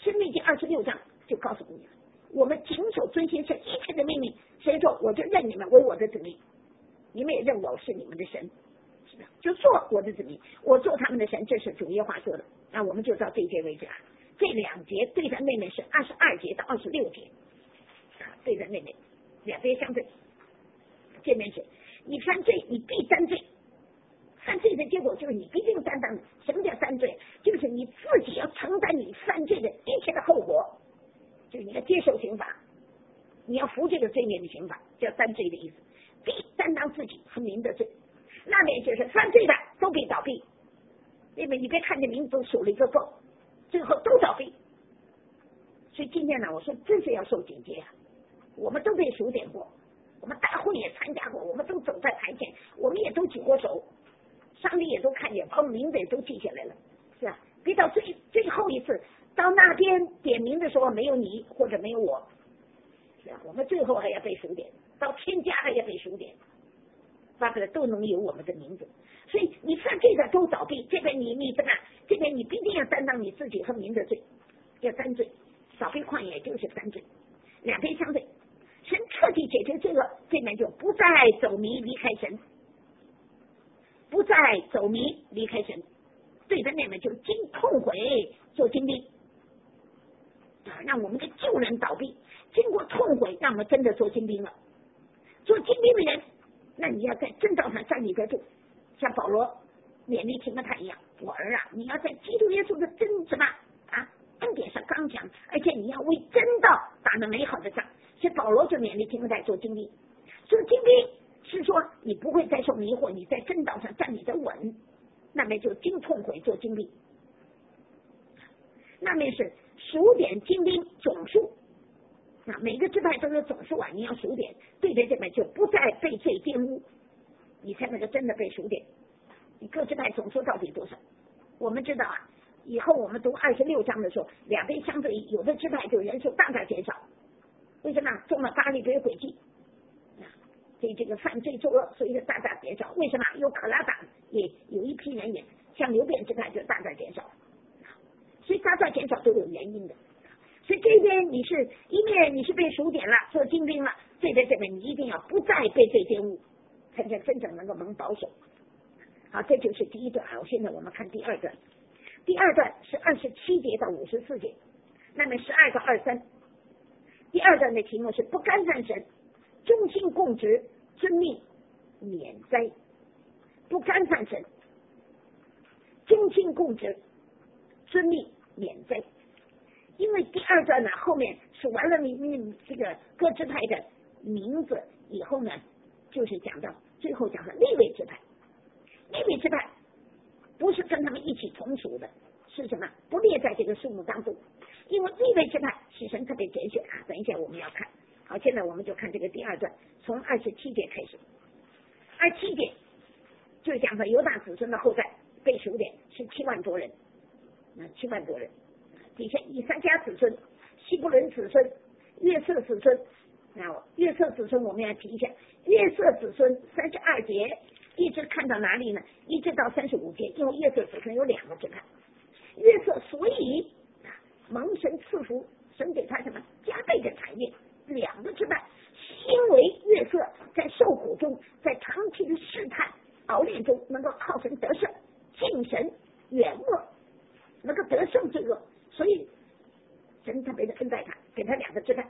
申命记26章就告诉你了，我们谨守遵行神一切的命令，神说我就认你们为我的子民，你们也认我是你们的神，是的，就做我的子民，我做他们的神，这是主耶和华说的。那我们就到这一节为止啊。这2节对的妹妹是22节到26节啊，对的妹妹两边相对。这边是你犯罪，你必担罪。犯罪的结果就是你必定担当。什么叫担罪？就是你自己要承担你犯罪的一切的后果，就是你要接受刑罚，你要服这个罪孽的刑罚，叫担罪的意思。必担当自己和民的罪。那边就是犯罪的都必倒闭，因为你别看这名字都数了一个够，最后都倒闭。所以今天呢，我说真是要受警戒啊！我们都被数点过，我们大会也参加过，我们都走在台前，我们也都举过手，上帝也都看见，把我们名字也都记下来了，是吧？别到最后一次到那边点名的时候没有你或者没有我，是吧？我们最后还要被数点，到天家还要被数点，发出来都能有我们的名字。所以你犯罪的都倒闭，这边你怎么样？这边你必定要担当你自己和民的罪，要担罪。倒闭旷野就是担罪，两边相对。神彻底解决这个，这边就不再走迷离开神，不再走迷离开神。对的，那边就经痛悔做精兵啊，让我们的旧人倒闭，经过痛悔，让我们真的做精兵了。做精兵的人，那你要在正道上站立得住，像保罗勉励提摩太一样，我儿啊，你要在基督耶稣的真什么啊恩典上刚强，而且你要为真道打那美好的仗。所以保罗就勉励提摩太做精兵。做精兵是说你不会再受迷惑，你在正道上站立得稳，那么就经痛悔做精兵。那么是数点精兵总数，那每个支派都有总数啊，你要数点，对着这边就不再被罪玷污，你才能够真的被数点。你各支派总数到底多少？我们知道啊，以后我们读26章的时候，两边相对，有的支派就人数大大减少。为什么？中了巴力别诡计，所以这个犯罪作恶，所以就大大减少。为什么？有可拉党也有一批人也像流便支派就大大减少，所以大大减少都有原因的。所以这边你是一面你是被数点了，做精兵了，对在这边你一定要不再被罪玷污，才能真正能够蒙保守。好，这就是第一段啊。现在我们看第二段，第二段是27节到54节，那么12到23。第二段的题目是不干犯神，忠心供职，遵命免灾。不干犯神，忠心供职，遵命免灾。因为第二段呢，后面数完了你这个各支派的名字以后呢，就是讲到最后讲到利未支派。利未支派不是跟他们一起同属的，是什么？不列在这个数目当中。因为利未支派是神特别拣选啊，等一下我们要看。好，现在我们就看这个第二段，从27节开始。27节就讲到犹大子孙的后代被数点是7万多人，7万多人。底下以撒家子孙、希伯伦子孙、约瑟子孙。约瑟子孙我们要提一下，约瑟子孙32节一直看到哪里呢？一直到35节，因为约瑟子孙有2个支派。约瑟所以蒙神赐福，神给他什么加倍的产业，2个支派，因为约瑟在受苦中，在长期的试探熬炼中，能够靠神得胜，敬神远恶，能够得胜罪恶，所以神特别的恩待他，给他2个支派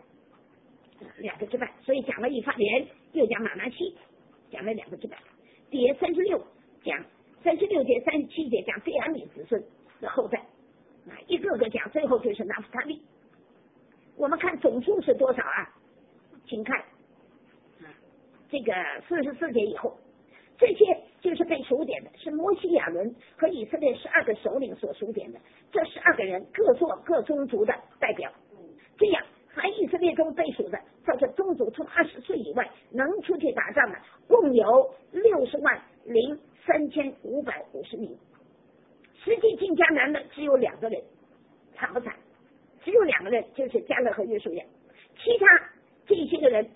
，2个支派，所以讲了以法莲，又讲马拿西，讲了2个支派。第36讲36节、37节讲便雅悯子孙的后代。一个个讲，最后就是拿弗他利。我们看总数是多少啊？请看这个44节以后，这些就是被数点的，是摩西、亚伦和以色列12个首领所数点的。这12个人各做各宗族的代表，这样凡以色列中被数的，在这宗族从20岁以外能出去打仗的，共有603550名。实际进迦南的只有2个人，惨不惨？只有2个人，就是迦勒和约书亚，其他这些个人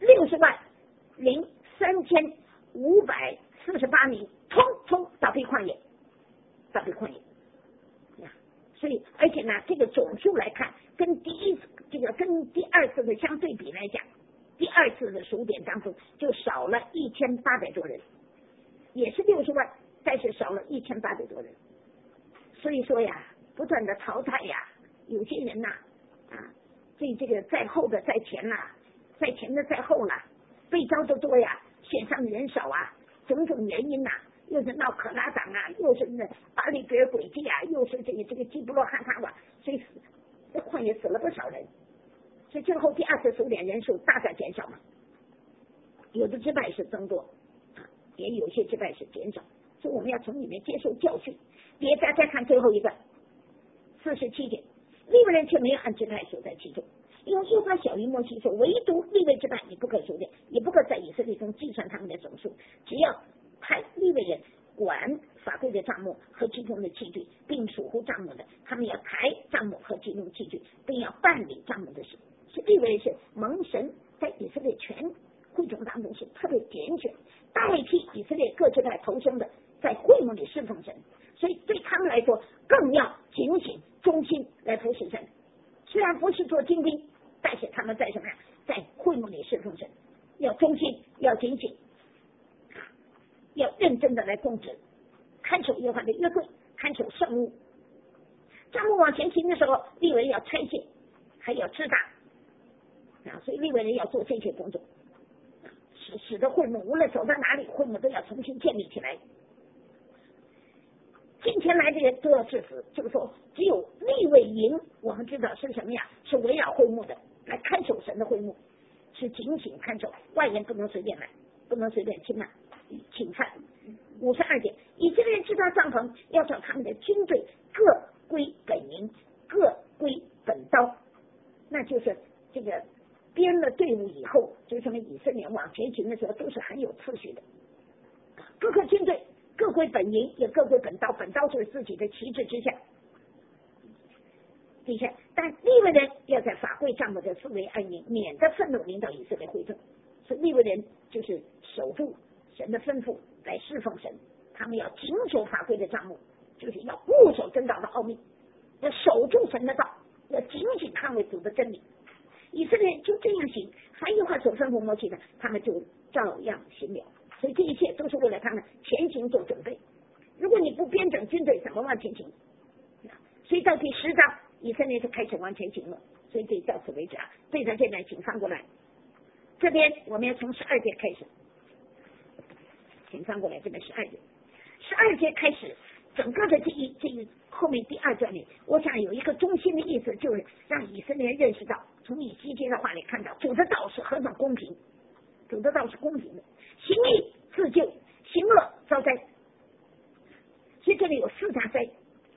603548名，通通倒闭旷野，倒闭旷野。所以，而且且呢，这个总数来看，跟第二次的相对比来讲，第二次的数点当中就少了1800多人，也是60万，但是少了1800多人。所以说呀，不断的淘汰呀，有些人呐，这个在后的在前啦，在前的在后啦，被招的多呀，选上的人少啊，种种原因呐，又是闹可拉党啊，又是那巴黎比尔轨迹啊，又是这个基布洛汗哈瓦，所以这旷野死了不少人，所以最后第二次数点人数大大减少嘛，有的支派是增多，也有些支派是减少，所以我们要从里面接受教训。别大家看最后一个47节，利未人却没有按支派数在其中，因为约法小于摩西说，唯独利未支派你不可数点，也不可在以色列中计算他们的总数，只要派利未人管法柜的帐幕和其中的器具，并属乎帐幕的，他们要抬帐幕和其中器具，并要办理帐幕的事。是利未人是蒙神在以色列全会众当中是特别拣选，代替以色列各支派投生的，在会幕里侍奉神，所以对他们来说更要警醒忠心来服侍神。虽然不是做精兵，但是他们在什么呀？在会幕里侍奉神，要忠心，要警醒，要认真的来供职，看守约翰的约柜，看守圣物。帐幕往前行的时候，利未人要拆卸，还要支搭，所以利未人要做这些工作，使得会幕无论走到哪里，会幕都要重新建立起来。今天来的人都要致死，就是说只有利未营，我们知道是什么呀？是围绕会幕的，来看守神的会幕，是警醒看守，外人不能随便来，不能随便侵犯。52节，以色列人制造帐篷，要找他们的军队各归本营，各归本刀，那就是这个编了队伍以后，就说明以色列人往前行的时候都是很有次序的，各个军队各归本营，也各归本刀，本刀就是自己的旗帜之下。底下，但利未人要在法柜帐幕的四围安营，免得愤怒领导以色列会众。所以利未人就是守住神的吩咐来侍奉神，他们要谨守法柜的帐幕，就是要固守真道的奥秘，要守住神的道，要紧紧捍卫主的真理。以色列就这样行，凡耶和华所吩咐摩西的，他们就照样行了。所以这一切都是为了他们前行做准备。如果你不编整军队，怎么往前行？所以到第10章，以色列就开始往前行了。所以这到此为止啊。对着这边请翻过来，这边我们要从12节开始，请翻过来，这边12节，12节开始，整个的这一后面第2段里，我想有一个中心的意思，就是让以色列人认识到，从以西结的话里看到，主的道是何等公平，主的道是公平的，行义自救，行恶遭灾。所以这里有4大灾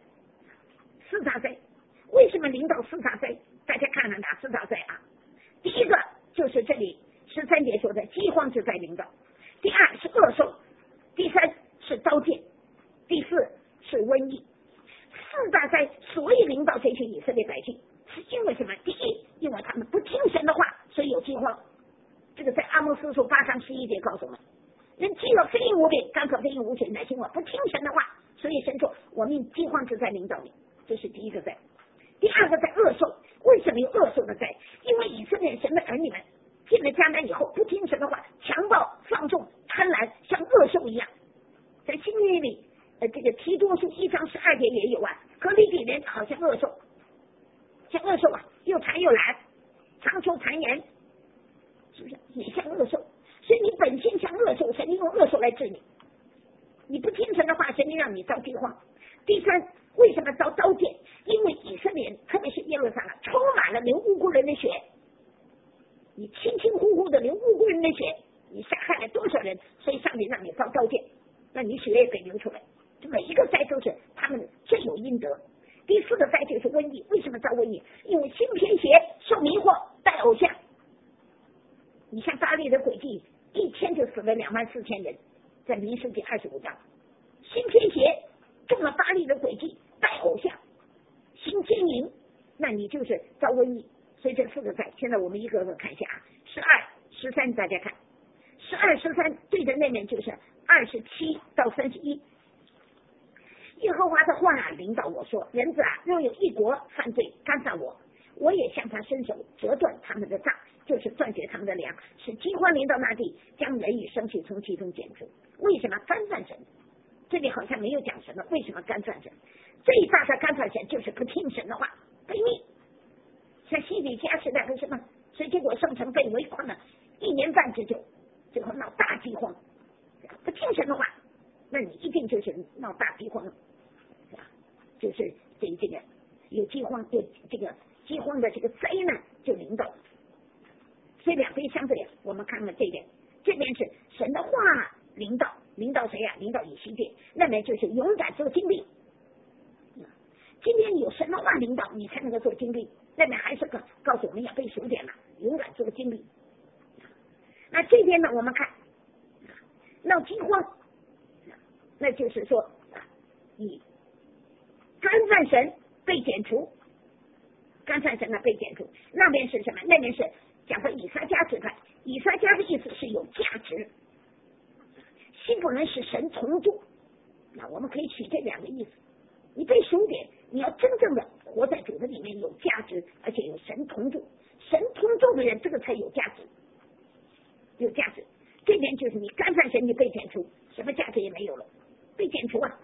，4大灾。为什么领导4大灾？大家看看哪4大灾啊？第一个就是这里13节说的饥荒之灾领导，第2是恶兽，第3是刀剑，第4是瘟疫。4大灾所以领导这些以色列百姓，是因为什么？第一，因为他们不听神的话，所以有饥荒。这个在阿摩司书8章11节告诉我们，人饥饿非因无病，干渴非因无水，乃是因为不听神的话，所以神说我命饥荒之灾领导你。这是第一个灾。第2个灾恶兽，为什么有恶兽的灾？因为以色列神的儿女们进了迦南以后，不听神的话，强暴放纵贪婪，像恶兽一样。在新约里这个提多书1章12节也有啊，革利比人好像恶兽，像恶兽啊，又馋又懒，常求谗言，是不是也像恶兽？所以你本性像恶兽，神用恶兽来治你。你不听神的话，神就让你遭饥荒。第3，为什么遭刀剑？因为以色列人，特别是耶路撒冷，充满了流无辜人的血。你轻轻呼呼的流无辜人的血，你杀害了多少人？所以上帝让你遭刀剑，那你血也给流出来。这每一个灾都是他们最有阴德。第4个灾就是瘟疫，为什么遭瘟疫？因为心偏邪，受迷惑，拜偶像。你像巴力的诡计，一天就死了24000人，在民数记25章。心偏邪，中了巴力的诡计，拜偶像，行奸淫，那你就是遭瘟疫。所以这4个灾，现在我们一个个看一下啊。12、13，大家看，12、13对着那面就是27到31。 耶和华的话领导我说，人子啊，若有一国犯罪干犯我，我也向他伸手折断他们的杖，就是断绝他们的粮，使饥荒临到那地，将人与牲畜从其中剪除。为什么干犯神？这里好像没有讲神的，为什么干犯神？最大的干犯神就是不听神的话，悖逆。像西底家时代不是吗？所以结果圣城被围困了1年半之久，最后闹大饥荒。不听神的话，那你一定就是闹大饥荒，就是这个有饥荒，有这个饥荒的这个灾难就临到。所以两边相对，我们看看这边，这边是神的话领导谁呀？领导以西结，那边就是勇敢做精兵。今天有神的话领导，你才能够做精兵。那边还是告诉我们要背数点了，勇敢做精兵。那这边呢，我们看闹饥荒，那就是说以干犯神被剪除，干犯神呢被剪除。那边是什么？那边是讲说以撒家支派，以撒家的意思是有价值，希伯伦是神同住。那我们可以取这两个意思。你被数点，你要真正的活在主的里面，有价值，而且有神同住。神同住的人，这个才有价值，有价值。这边就是你干犯神，你被剪除，什么价值也没有了，被剪除啊。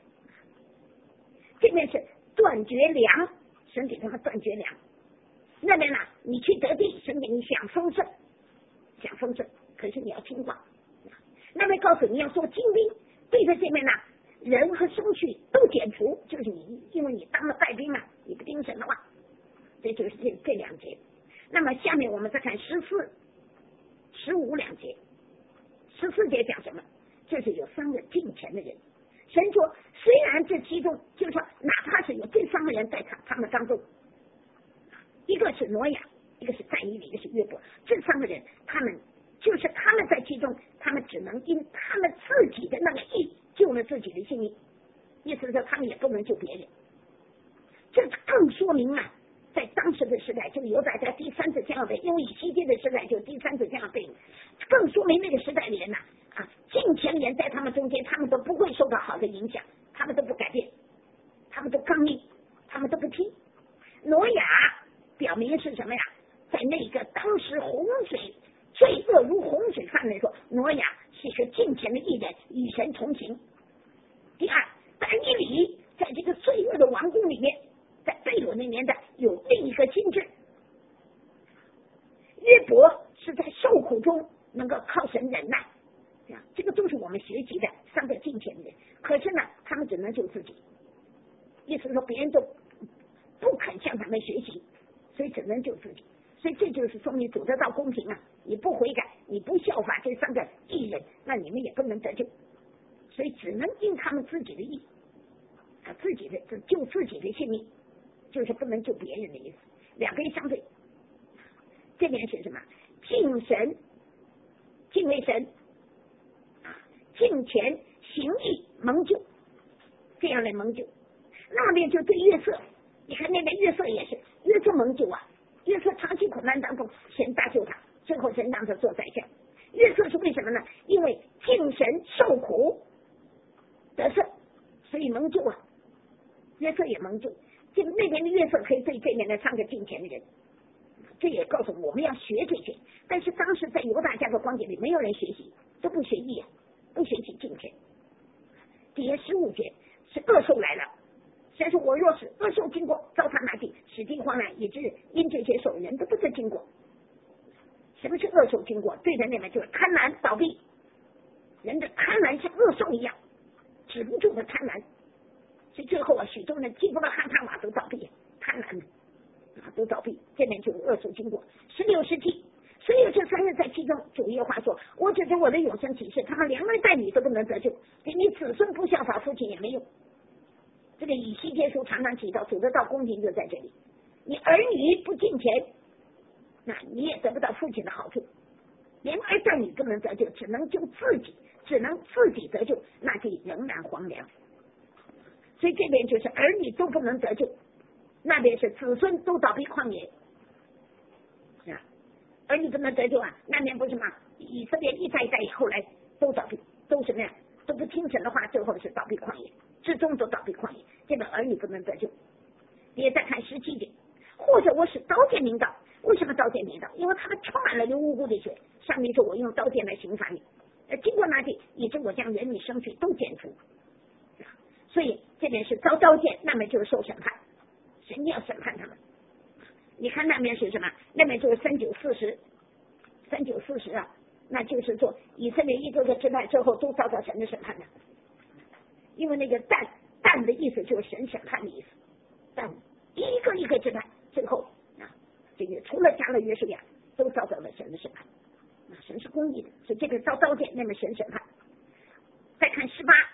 这边是断绝粮，神给他们断绝粮。那边呢，你去得地，神给你享丰盛，享丰盛，可是你要听话。那边告诉你要做精兵，对着这边呢，人和牲畜都剪除，就是你，因为你当了败兵了，你不听神的话，这就是这两节。那么下面我们再看14、15两节。14节讲什么？就是有3个敬虔的人。神说，虽然这其中，就是说，哪怕是有这3个人在他们当中，一个是挪亚，一个是但以理，一个是约伯，这3个人，他们在其中，他们只能因他们自己的那个义救了自己的性命，意思是说他们也不能救别人。这更说明了，在当时的时代，就犹大家第3次将要被，因为以西结的时代就第3次将要被，更说明那个时代的人呐，敬虔人在他们中间，他们都不会受到好的影响，他们都不改变，他们都刚硬，他们都不听。挪亚表明是什么呀？在那个当时洪水罪恶如洪水泛滥说，挪亚是一个敬虔的义人，与神同行。第二，但以理在这个罪恶的王宫里面，在被掳那年代有另一个心智。约伯是在受苦中能够靠神忍耐，这个都是我们学习的3个敬虔的人。可是呢，他们只能救自己，意思说别人都不肯向他们学习，所以只能救自己。所以这就是说明主得到公平啊！你不悔改，你不效法这3个义人，那你们也不能得救。所以只能因他们自己的义，自己的救自己的性命，就是不能救别人的意思。两边相对，这边是什么？敬神、敬畏神，敬虔、行义、蒙救，这样来蒙救。那边就对约瑟，你看那边约瑟也是，约瑟蒙救啊。约瑟长期苦难当中，神搭救他，最后神让他做宰相。约瑟是为什么呢？因为敬神受苦得胜，所以蒙救啊。约瑟也蒙救，这个那边的约瑟可以对这边的3个敬虔的人，这也告诉我们要学这些。但是当时在犹大家的光景里，没有人学习，都不学义啊，不学习敬虔。第15节是恶兽来了。神说，我若是恶兽经过，糟蹋那地，使地荒凉，以致因这些兽人都不得经过。什么是恶兽经过？对着那边就是贪婪倒闭，人的贪婪像恶兽一样，止不住的贪婪，所以最后许多人进不了汉塔瓦都倒闭，贪婪都倒闭。这边就是恶兽经过。16、17，所以这3人在其中，主耶和华说，我指着我的永生启示，他们连儿带女都不能得救，给你子孙不效法父亲也没用。这个以西结书常常提到，主得到公平就在这里。你儿女不敬虔，那你也得不到父亲的好处。连儿带女不能得救，只能救自己，只能自己得救，那地仍然荒凉。所以这边就是儿女都不能得救，那边是子孙都倒闭旷野。儿女不能得救啊，那边不是吗？以色列一代一代后来都倒闭，都什么呀？都不听神的话，最后是倒闭旷野。 至终都倒闭旷野，这个儿女不能得救。也再看17节，或者我使刀剑临到，为什么刀剑临到？因为他们充满了流无辜的血，上帝说我用刀剑来刑罚你，经过那地，以致我将人与牲畜都剪除。所以这边是遭刀剑，那么就是受审判，神要审判他们。你看那边是什么？那边就是3940啊，那就是说以色列一个个支派之后都遭到神的审判的，因为那个但的意思就是神审判的意思，但一个一个支派最后啊，这个除了加勒约书亚都遭到了神的审判，神是公义的，所以这个遭刀剑，那么神审判。再看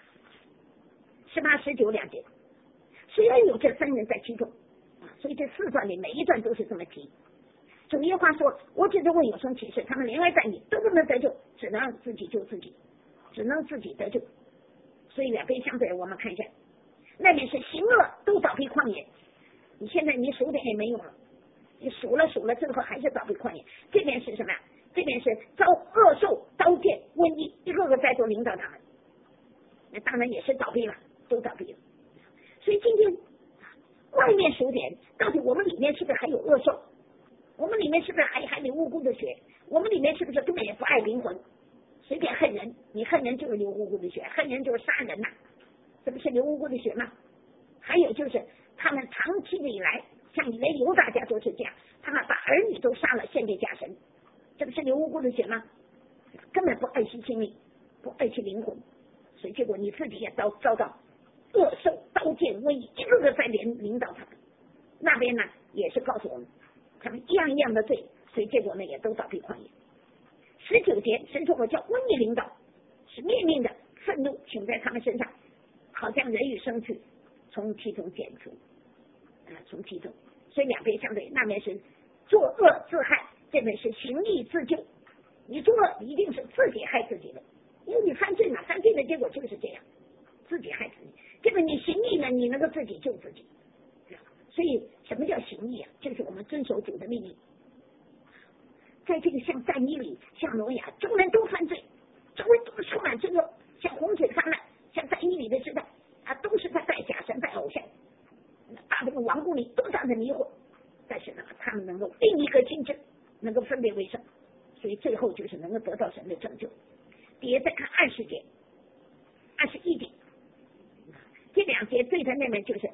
18、19两节，虽然有这3人在其中所以这4段里每一段都是这么提。主耶和华说，我指着我有声启示，他们连爱在你都不能得救，只能自己救自己，只能自己得救。所以两边相对，我们看一下，那边是行恶都倒闭旷野，你现在你数点也没用了，你数了最后还是倒闭旷野。这边是什么呀？这边是遭恶兽、刀剑、瘟疫一个个再都领导他们，那当然也是倒闭了，都倒闭了。所以今天外面数点，到底我们里面是不是还有恶兽？我们里面是不是还流无辜的血？我们里面是不是根本也不爱灵魂，随便恨人？你恨人就是流无辜的血，恨人就是杀人呐，这不是流无辜的血吗？还有就是他们长期的以来，像以为犹大家都是这样，他们把儿女都杀了献给假神，这不是流无辜的血吗？根本不爱惜性命，不爱惜灵魂，所以结果你自己也遭到恶兽、刀剑、瘟疫一个个在领导他们。那边呢也是告诉我们，他们一样一样的罪，所以结果呢也都倒闭旷野。19节，神说我叫瘟疫领导，是灭命的愤怒请在他们身上，好像人与牲畜从其中剪除，从其中。所以两边相对，那边是作恶自害，这边是行义自救。你作恶一定是自己害自己的，因为你犯罪嘛，犯罪的结果就是这样，自己害自己。这个你行义呢，你能够自己救自己。所以什么叫行义啊？就是我们遵守主的命令。在这个像但以理、像挪亚，众人都犯罪，周围都充满罪恶，像洪水泛滥，像但以理的时代都是他拜假神、拜偶像，把这个王宫里都让人迷惑。但是呢，他们能够另一个心智，能够分别为圣，所以最后就是能够得到神的拯救。别再看20节、21节，这2节对的那边就是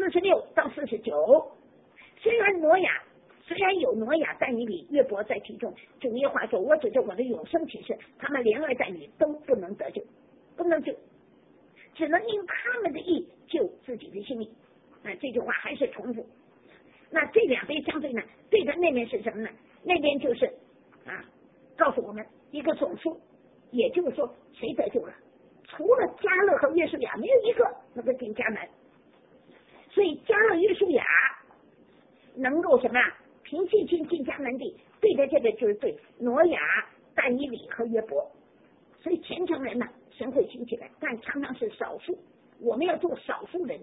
46到49。虽然有挪亚、但以理、约伯在其中，主耶和华说，我指着我的永生启示，他们连儿带女都不能得救，不能救，只能因他们的义救自己的性命。这句话还是重复。那这两边相对呢，对的那边是什么呢？那边就是告诉我们一个总数，也就是说谁得救了？除了迦勒和约书亚，没有一个能够进迦南。所以迦勒、约书亚能够什么凭信心进迦南地，对的这个就是对挪亚、但以理和约伯。所以虔诚人呢，神会兴起来，但常常是少数，我们要做少数人。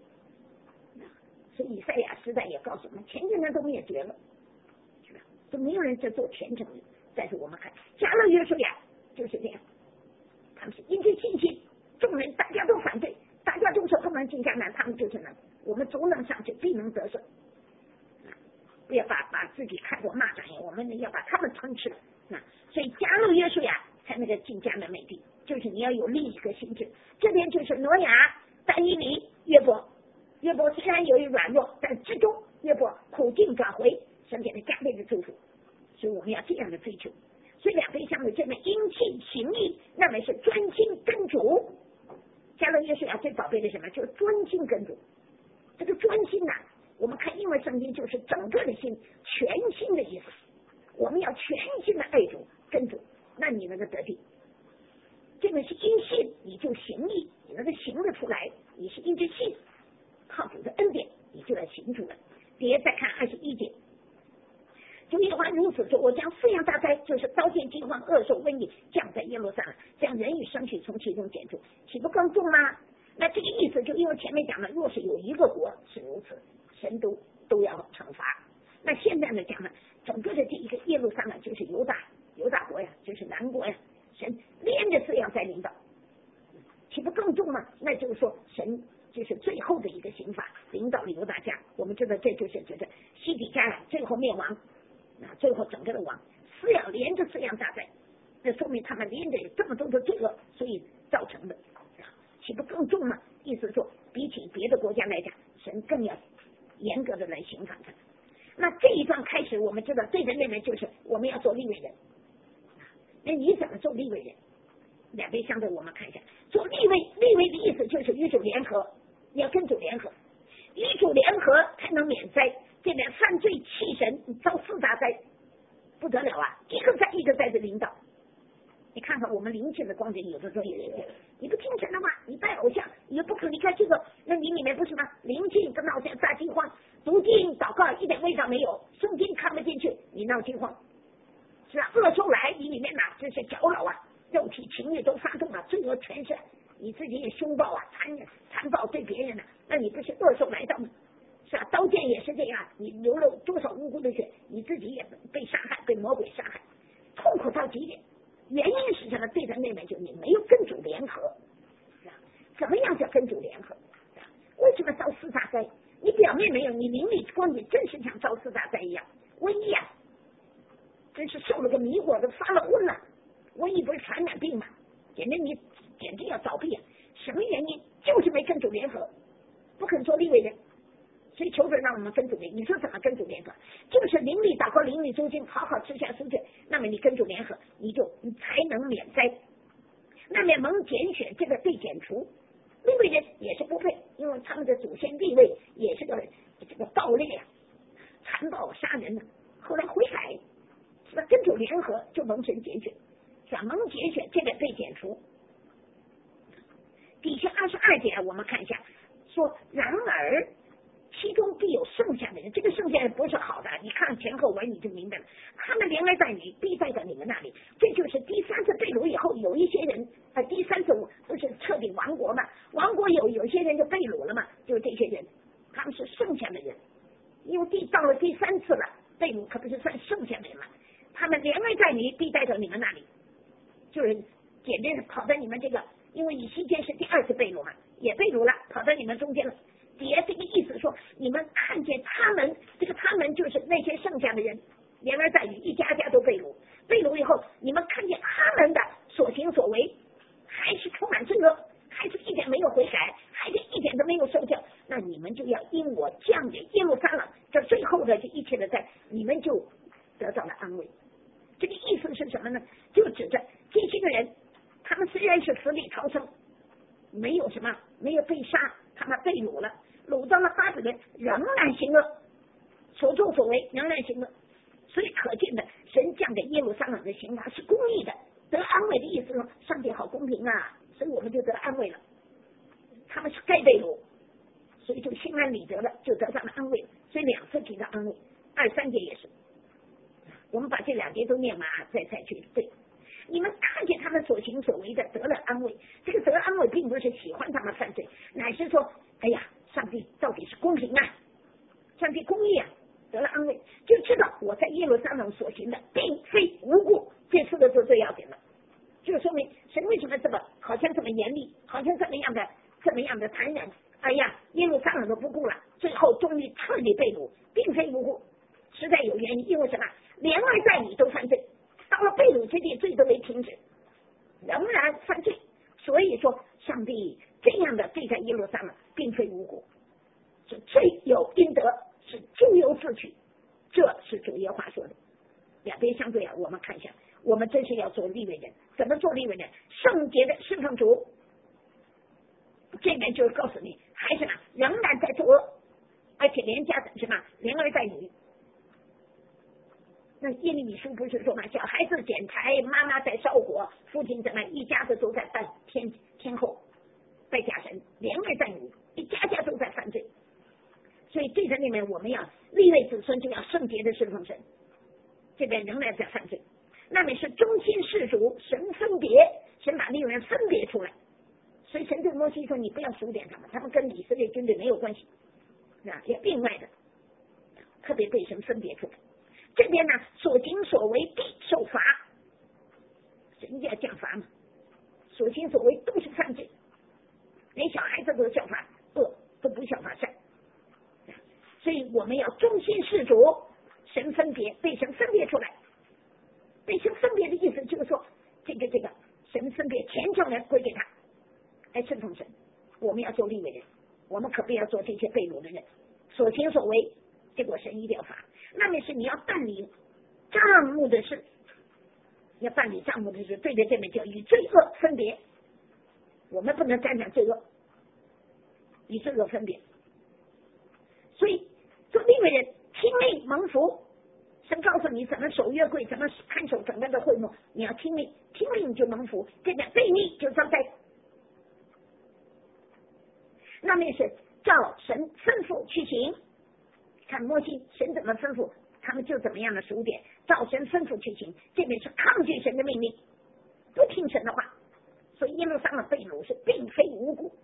所以以赛亚时代也告诉我们，虔诚人都灭绝了，是吧？都没有人在做虔诚人。但是我们看迦勒、约书亚就是这样，他们是因着信心，众人大家都反对，大家都说不能进迦南，他们就是能，我们总能上去，必能得胜。不要把自己看作蚂蚱，我们要把他们吞吃。所以迦勒、约书亚才那个进迦南美地，就是你要有另一个心智。这边就是挪亚、但以理、约伯。约伯虽然有一软弱，但最终约伯苦尽转回，神给他加倍的祝福。所以我们要这样的追求。所以两边相对，这边因信行义，那么是专心跟主。迦勒、约书亚最宝贝的什么？就是专心跟主。这个专心我们看英文圣经就是整个的心，全心的意思。我们要全心的爱主跟主，那你能够得地。这个是因信你就行义，你能够行得出来，你是因着信靠主的恩典，你就要行出来。别再看21节，主耶和华如此说，我将四样大灾，就是刀剑、饥荒、恶兽、瘟疫降在耶路撒冷，将人与牲畜从其中剪除，岂不更重吗？那这个意思就因为前面讲了，若是有一个国是如此，神都要惩罚。那现在呢讲呢，整个的这一个耶路撒冷就是犹大国呀，就是南国呀，神连着4样在领导， 岂不更重吗？那就是说神就是最后的一个刑罚，领导了犹大家。我们知道这就是西底家最后灭亡，最后整个的亡，连着4样大灾，那说明他们连着有这么多的罪恶，所以造成的，岂不更重吗？意思说，比起别的国家来讲，神更要严格的来刑罚他。那这一段开始，我们知道对的妹妹就是我们要做利未人。那你怎么做利未人？两边相对，我们看一下，做利未的意思就是与主联合，要跟主联合，与主联合才能免灾。这边犯罪弃神，你遭4大灾，不得了啊！一个灾的领导。你看看我们灵性的光景，有的时候也是，你不听神的话，你拜偶像，你又不可离开这个，那你里面不是吗？灵性跟闹像大饥荒，读经祷告一点味道没有，圣经看不进去，你闹饥荒，是吧？恶兽来，你里面哪这是搅扰啊，肉体情欲都发动了，罪恶全是你自己也凶暴啊，残暴对别人呢，那你不是恶兽来到吗？是吧？刀剑也是这样，你流了多少无辜的血，你自己也被杀害，被魔鬼杀害，痛苦到极点。原因是什么？对他妹妹就你没有跟主联合，怎么样叫跟主联合？为什么遭4大灾？你表面没有，你灵里光景真是像遭4大灾一样，瘟疫啊，真是受了个迷惑，都发了昏了。瘟疫不是传染病吗？简直要倒闭啊！什么原因？就是没跟主联合，不肯做利未人。所以求主让我们跟主联合，你说怎么跟主联合？就是灵里祷告，灵里读经，好好吃下书卷，那么你跟主联合，你才能免灾。那么蒙拣选，这个被剪除，利未人也是不配，因为他们的祖先地位也是这个暴烈啊，残暴杀人呢。后来悔改，是吧？跟主联合就蒙神拣选，是吧？蒙拣选，这个被剪除。底下22节我们看一下，说然而其中必有剩下的人，这个剩下的人不是好的，你看前后文你就明白了。他们连来带你必带到你们那里，这就是第3次被掳以后，有一些人第3次不是彻底亡国嘛？亡国有些人就被掳了嘛，就是这些人，他们是剩下的人，因为到了第3次了，被掳可不是算剩下的人嘛？他们连来带你必带到你们那里，就是简便的跑到你们这个，因为以西结是第2次被掳嘛，也被掳了，跑到你们中间了。这个意思说，你们看见他们，这个他们就是那些剩下的人，连儿带女一家家都被掳，被掳以后，你们看见他们的所行所为，还是充满罪恶，还是一点没有悔改，还是一点都没有受教，那你们就要因我降给耶路撒冷这最后的这一切的灾，你们就得到了安慰。这个意思是什么呢？就指着这些个人，他们虽然是死里逃生，没有什么，没有被杀，他们被掳了，掳到了巴比伦，仍然行恶，所作所为仍然行恶。所以可见的，神降给耶路撒冷的刑罚是公义的，得安慰的意思说，上帝好公平啊，所以我们就得安慰了。他们是该被掳，所以就心安理得了，就得到了安慰。所以2次提到安慰，23节也是。我们把这2节都念完，再去对。你们看见他们所行所为的得了安慰，这个得安慰并不是喜欢他们犯罪，乃是说，哎呀，上帝到底是公平啊，上帝公义啊，得了安慰，就知道我在耶路撒冷所行的并非无故，这4个字最要紧的，就说明神为什么这么好像这么严厉，好像这么样的残忍，哎呀，耶路撒冷都不顾了，最后终于彻底被掳，并非无故，实在有原因，因为什么？连儿带女都犯罪，到了被掳之地，罪都没停止，仍然犯罪。所以说，上帝这样的对待耶路撒冷，并非无故，是罪有应得，是咎由自取。这是主耶和华说的。2边相对啊，我们看一下，我们真是要做利未人，怎么做利未人？圣洁的侍奉主。这边就是告诉你，孩子们仍然在作恶，而且连家的什么连儿带女。那耶利米书不是说嘛，小孩子捡柴，妈妈在烧火，父亲怎么一家子都在拜天后，拜假神，连儿带女，一家家都在犯罪。所以这个里面我们要利未子孙就要圣洁的侍奉神，这边仍然在犯罪。那么是中心事主，神分别，神把利未人分别出来。所以神对摩西说，你不要数点他们跟以色列军队没有关系，也另外的，特别被神分别出来。这边呢，所行所为必受罚，神要降罚嘛，所行所为都是犯罪， 连小孩子都效法恶，都不效法善。所以我们要忠心事主，神分别，被神分别出来。被神分别的意思就是说，这个神分别虔诚人归给他，来顺从神。我们要做利未人，我们可不要做这些被掳的人，所行所为，结果神一定要罚。那么是你要办理账目的事，要办理账目的事，对着这边叫与罪恶分别。我们不能沾染罪恶，与罪恶分别。所以做利未人听命蒙福，神告诉你怎么守约柜，怎么看守整个的会幕，你要听命，听命就蒙福，这个悖逆就遭灾。那么是照神吩咐去行，看摩西神怎么吩咐，他们就怎么样的数点，照神吩咐去行。这边是抗拒神的命令，不听神的话，所以耶路撒冷被掳是并非无故。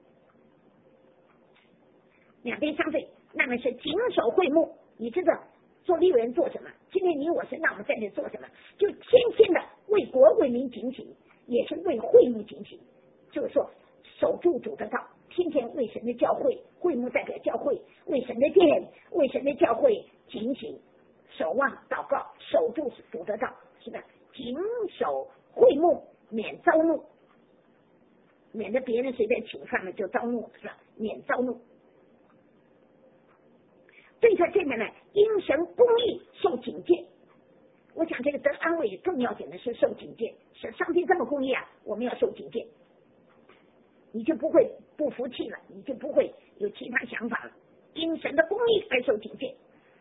两边相对，那么是谨守会幕。你知道做利未人做什么？今天你我神让我们在这做什么？就天天的为国为民警醒，也是为会幕警醒。就是说守住主的道，天天为神的教会，会幕代表教会，为神的殿，为神的教会警醒，守望祷告，守住主的道，是的，谨守会幕，免遭怒，免得别人随便侵犯了就遭怒，是吧？免遭怒。对他这边呢，因神公义受警戒。我想这个得安慰更要紧的是受警戒，是上帝这么公义啊，我们要受警戒，你就不会不服气了，你就不会有其他想法了。因神的公义而受警戒，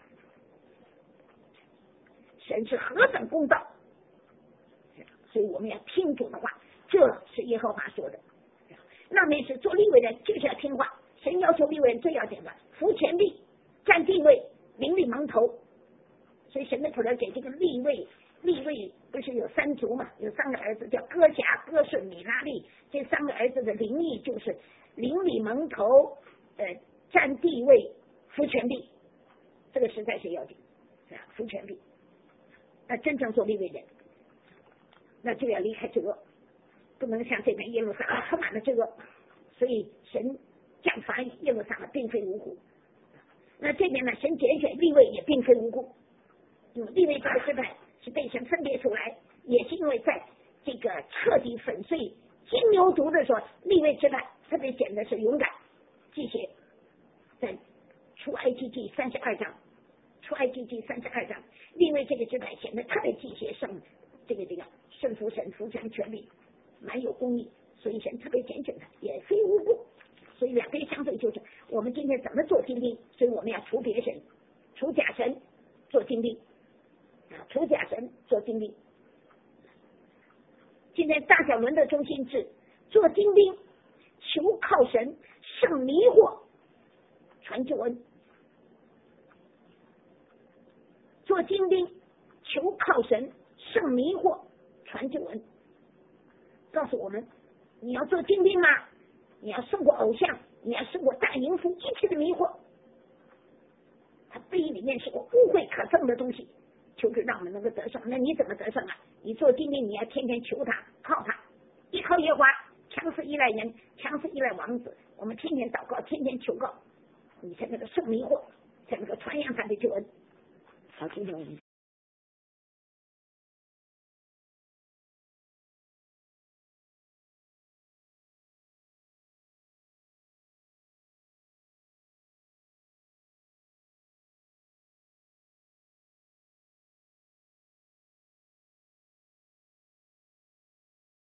神是何等公道，所以我们要听主的话，这是耶和华说的。那么是做利未人就是要听话，神要求利未人最要紧的服权力，占地位，名利蒙头。所以神的仆人给这个利未不是有三族嘛，有三个儿子叫哥辖、哥顺、米拉利，这三个儿子的灵意就是邻里蒙头，占地位，服权力，这个实在是要紧，服权力。那真正做利未人，那就要离开罪恶，不能像这边耶路撒冷充满了罪恶，所以神降罚耶路撒冷并非无故。那这边呢，神拣选利未也并非无故，利未这个支派是被神分别出来，也是因为在这个彻底粉碎金牛犊的时候，利未支派特别显得是勇敢。这些在出埃及记32章，出埃及记32章，利未这个支派显得特别忌邪圣，这个顺服神，服权权力，蛮有公义，所以神特别拣选他，也非无故。所以两边相对就是我们今天怎么做精兵，所以我们要除别神，除假神，做精兵，除假神做精兵。今天大小轮的中心是做精兵，求靠神，胜迷惑，传救恩。做精兵，求靠神，胜迷惑，传救恩。告诉我们，你要做精兵吗？你要胜过偶像，你要胜过大淫妇一切的迷惑。他杯里面是个污秽可憎的东西，求主让我们能够得胜。那你怎么得胜啊？你做精兵，你要天天求他，靠他，依靠耶和华，强势依赖人，强势依赖王子。我们天天祷告，天天求告，你才能够胜迷惑，才能够传扬他的救恩。好，今天我们